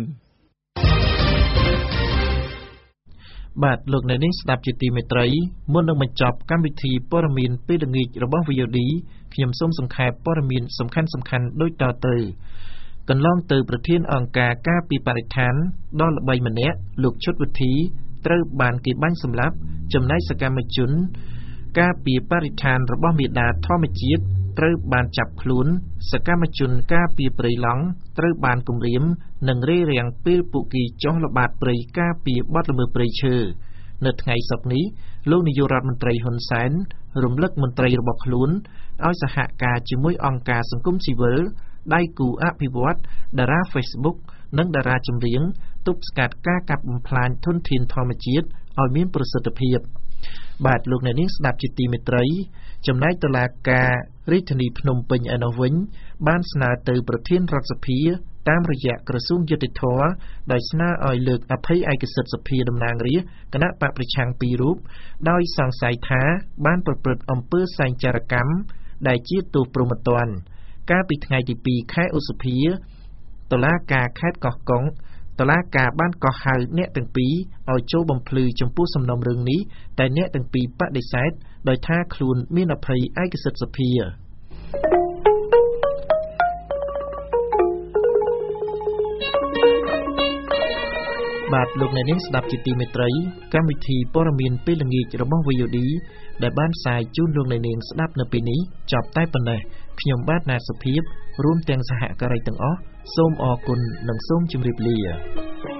បាទលោកអ្នកនាងស្ដាប់ជាទីមេត្រីមុននឹងបញ្ចប់កម្មវិធីព័ត៌មានពេលល្ងាចរបស់ វី អូ ឌី ខ្ញុំសូមសង្ខេបព័ត៌មានសំខាន់ៗដូចតទៅកន្លងទៅប្រធានអង្គការការពារបរិស្ថានដ៏ល្បីម្នាក់លោកឈុតវិធីត្រូវបានគេបាញ់សម្លាប់ចំណែកសកម្មជនការពារបរិស្ថានរបស់មេដាធម្មជាតិត្រូវបានចាប់ខ្លួនសកម្មជនការពារព្រៃឡង់ត្រូវបានគំរាមនិងរារាំងពេលពួកគេចុះល្បាតព្រៃការពារបទល្មើសព្រៃឈើនៅថ្ងៃសុក្រនេះលោកនាយករដ្ឋមន្ត្រីហ៊ុនសែនរំលឹកមន្ត្រីរបស់ខ្លួនឲ្យសហការជាមួយអង្គការសង្គមស៊ីវិលដៃគូអភិវឌ្ឍតារា Facebook និងតារាចម្រៀងទប់ស្កាត់ការកាប់បំផ្លាញធនធានធម្មជាតិឲ្យមានប្រសិទ្ធភាពបាទលោកអ្នកនាងស្ដាប់ជាទីមេត្រីចំណែកតុលាការរាជធានីភ្នំពេញឯណោះវិញបានស្នើទៅប្រធានរដ្ឋសភាតាមរយៈក្រសួងយុតិធធម៌ដោយស្នើឲ្យលើកអភ័យឯកសិទ្ធិសភាតំណាងរាស្ត្រគណៈបកប្រឆាំងពីររូបដោយសង្ស័យថាបានប្រព្រឹត្តអំពើសែងចារកម្មដែលជាទោសព្រហ្មទណ្ឌកាលពីថ្ងៃទីពីរខែឧសភាតុលាការខេត្តកោះកុងតុលាការបានកោះហៅអ្នកទាំងពីរឲ្យចូលបំភ្លឺចំពោះសំណុំរឿងនេះតែអ្នកទាំងពីរបដិសេធដោយថាខ្លួនមានអភ័យឯកសិទ្ធិសភាបាទលោកអ្នកនាងស្ដាប់ជាទីមេត្រីកម្មវិធីព័ត៌មានពេលល្ងាចរបស់ វី អូ ឌី ដែលបានផ្សាយជូនលោកអ្នកនាងស្ដាប់នៅពេលនេះចប់តែប៉ុណ្ណេះខ្ញុំបាទណាតសុភាពរួមទាំងសហការីទាំងអស់សូមអរគុណនិងសូមជម្រាបលា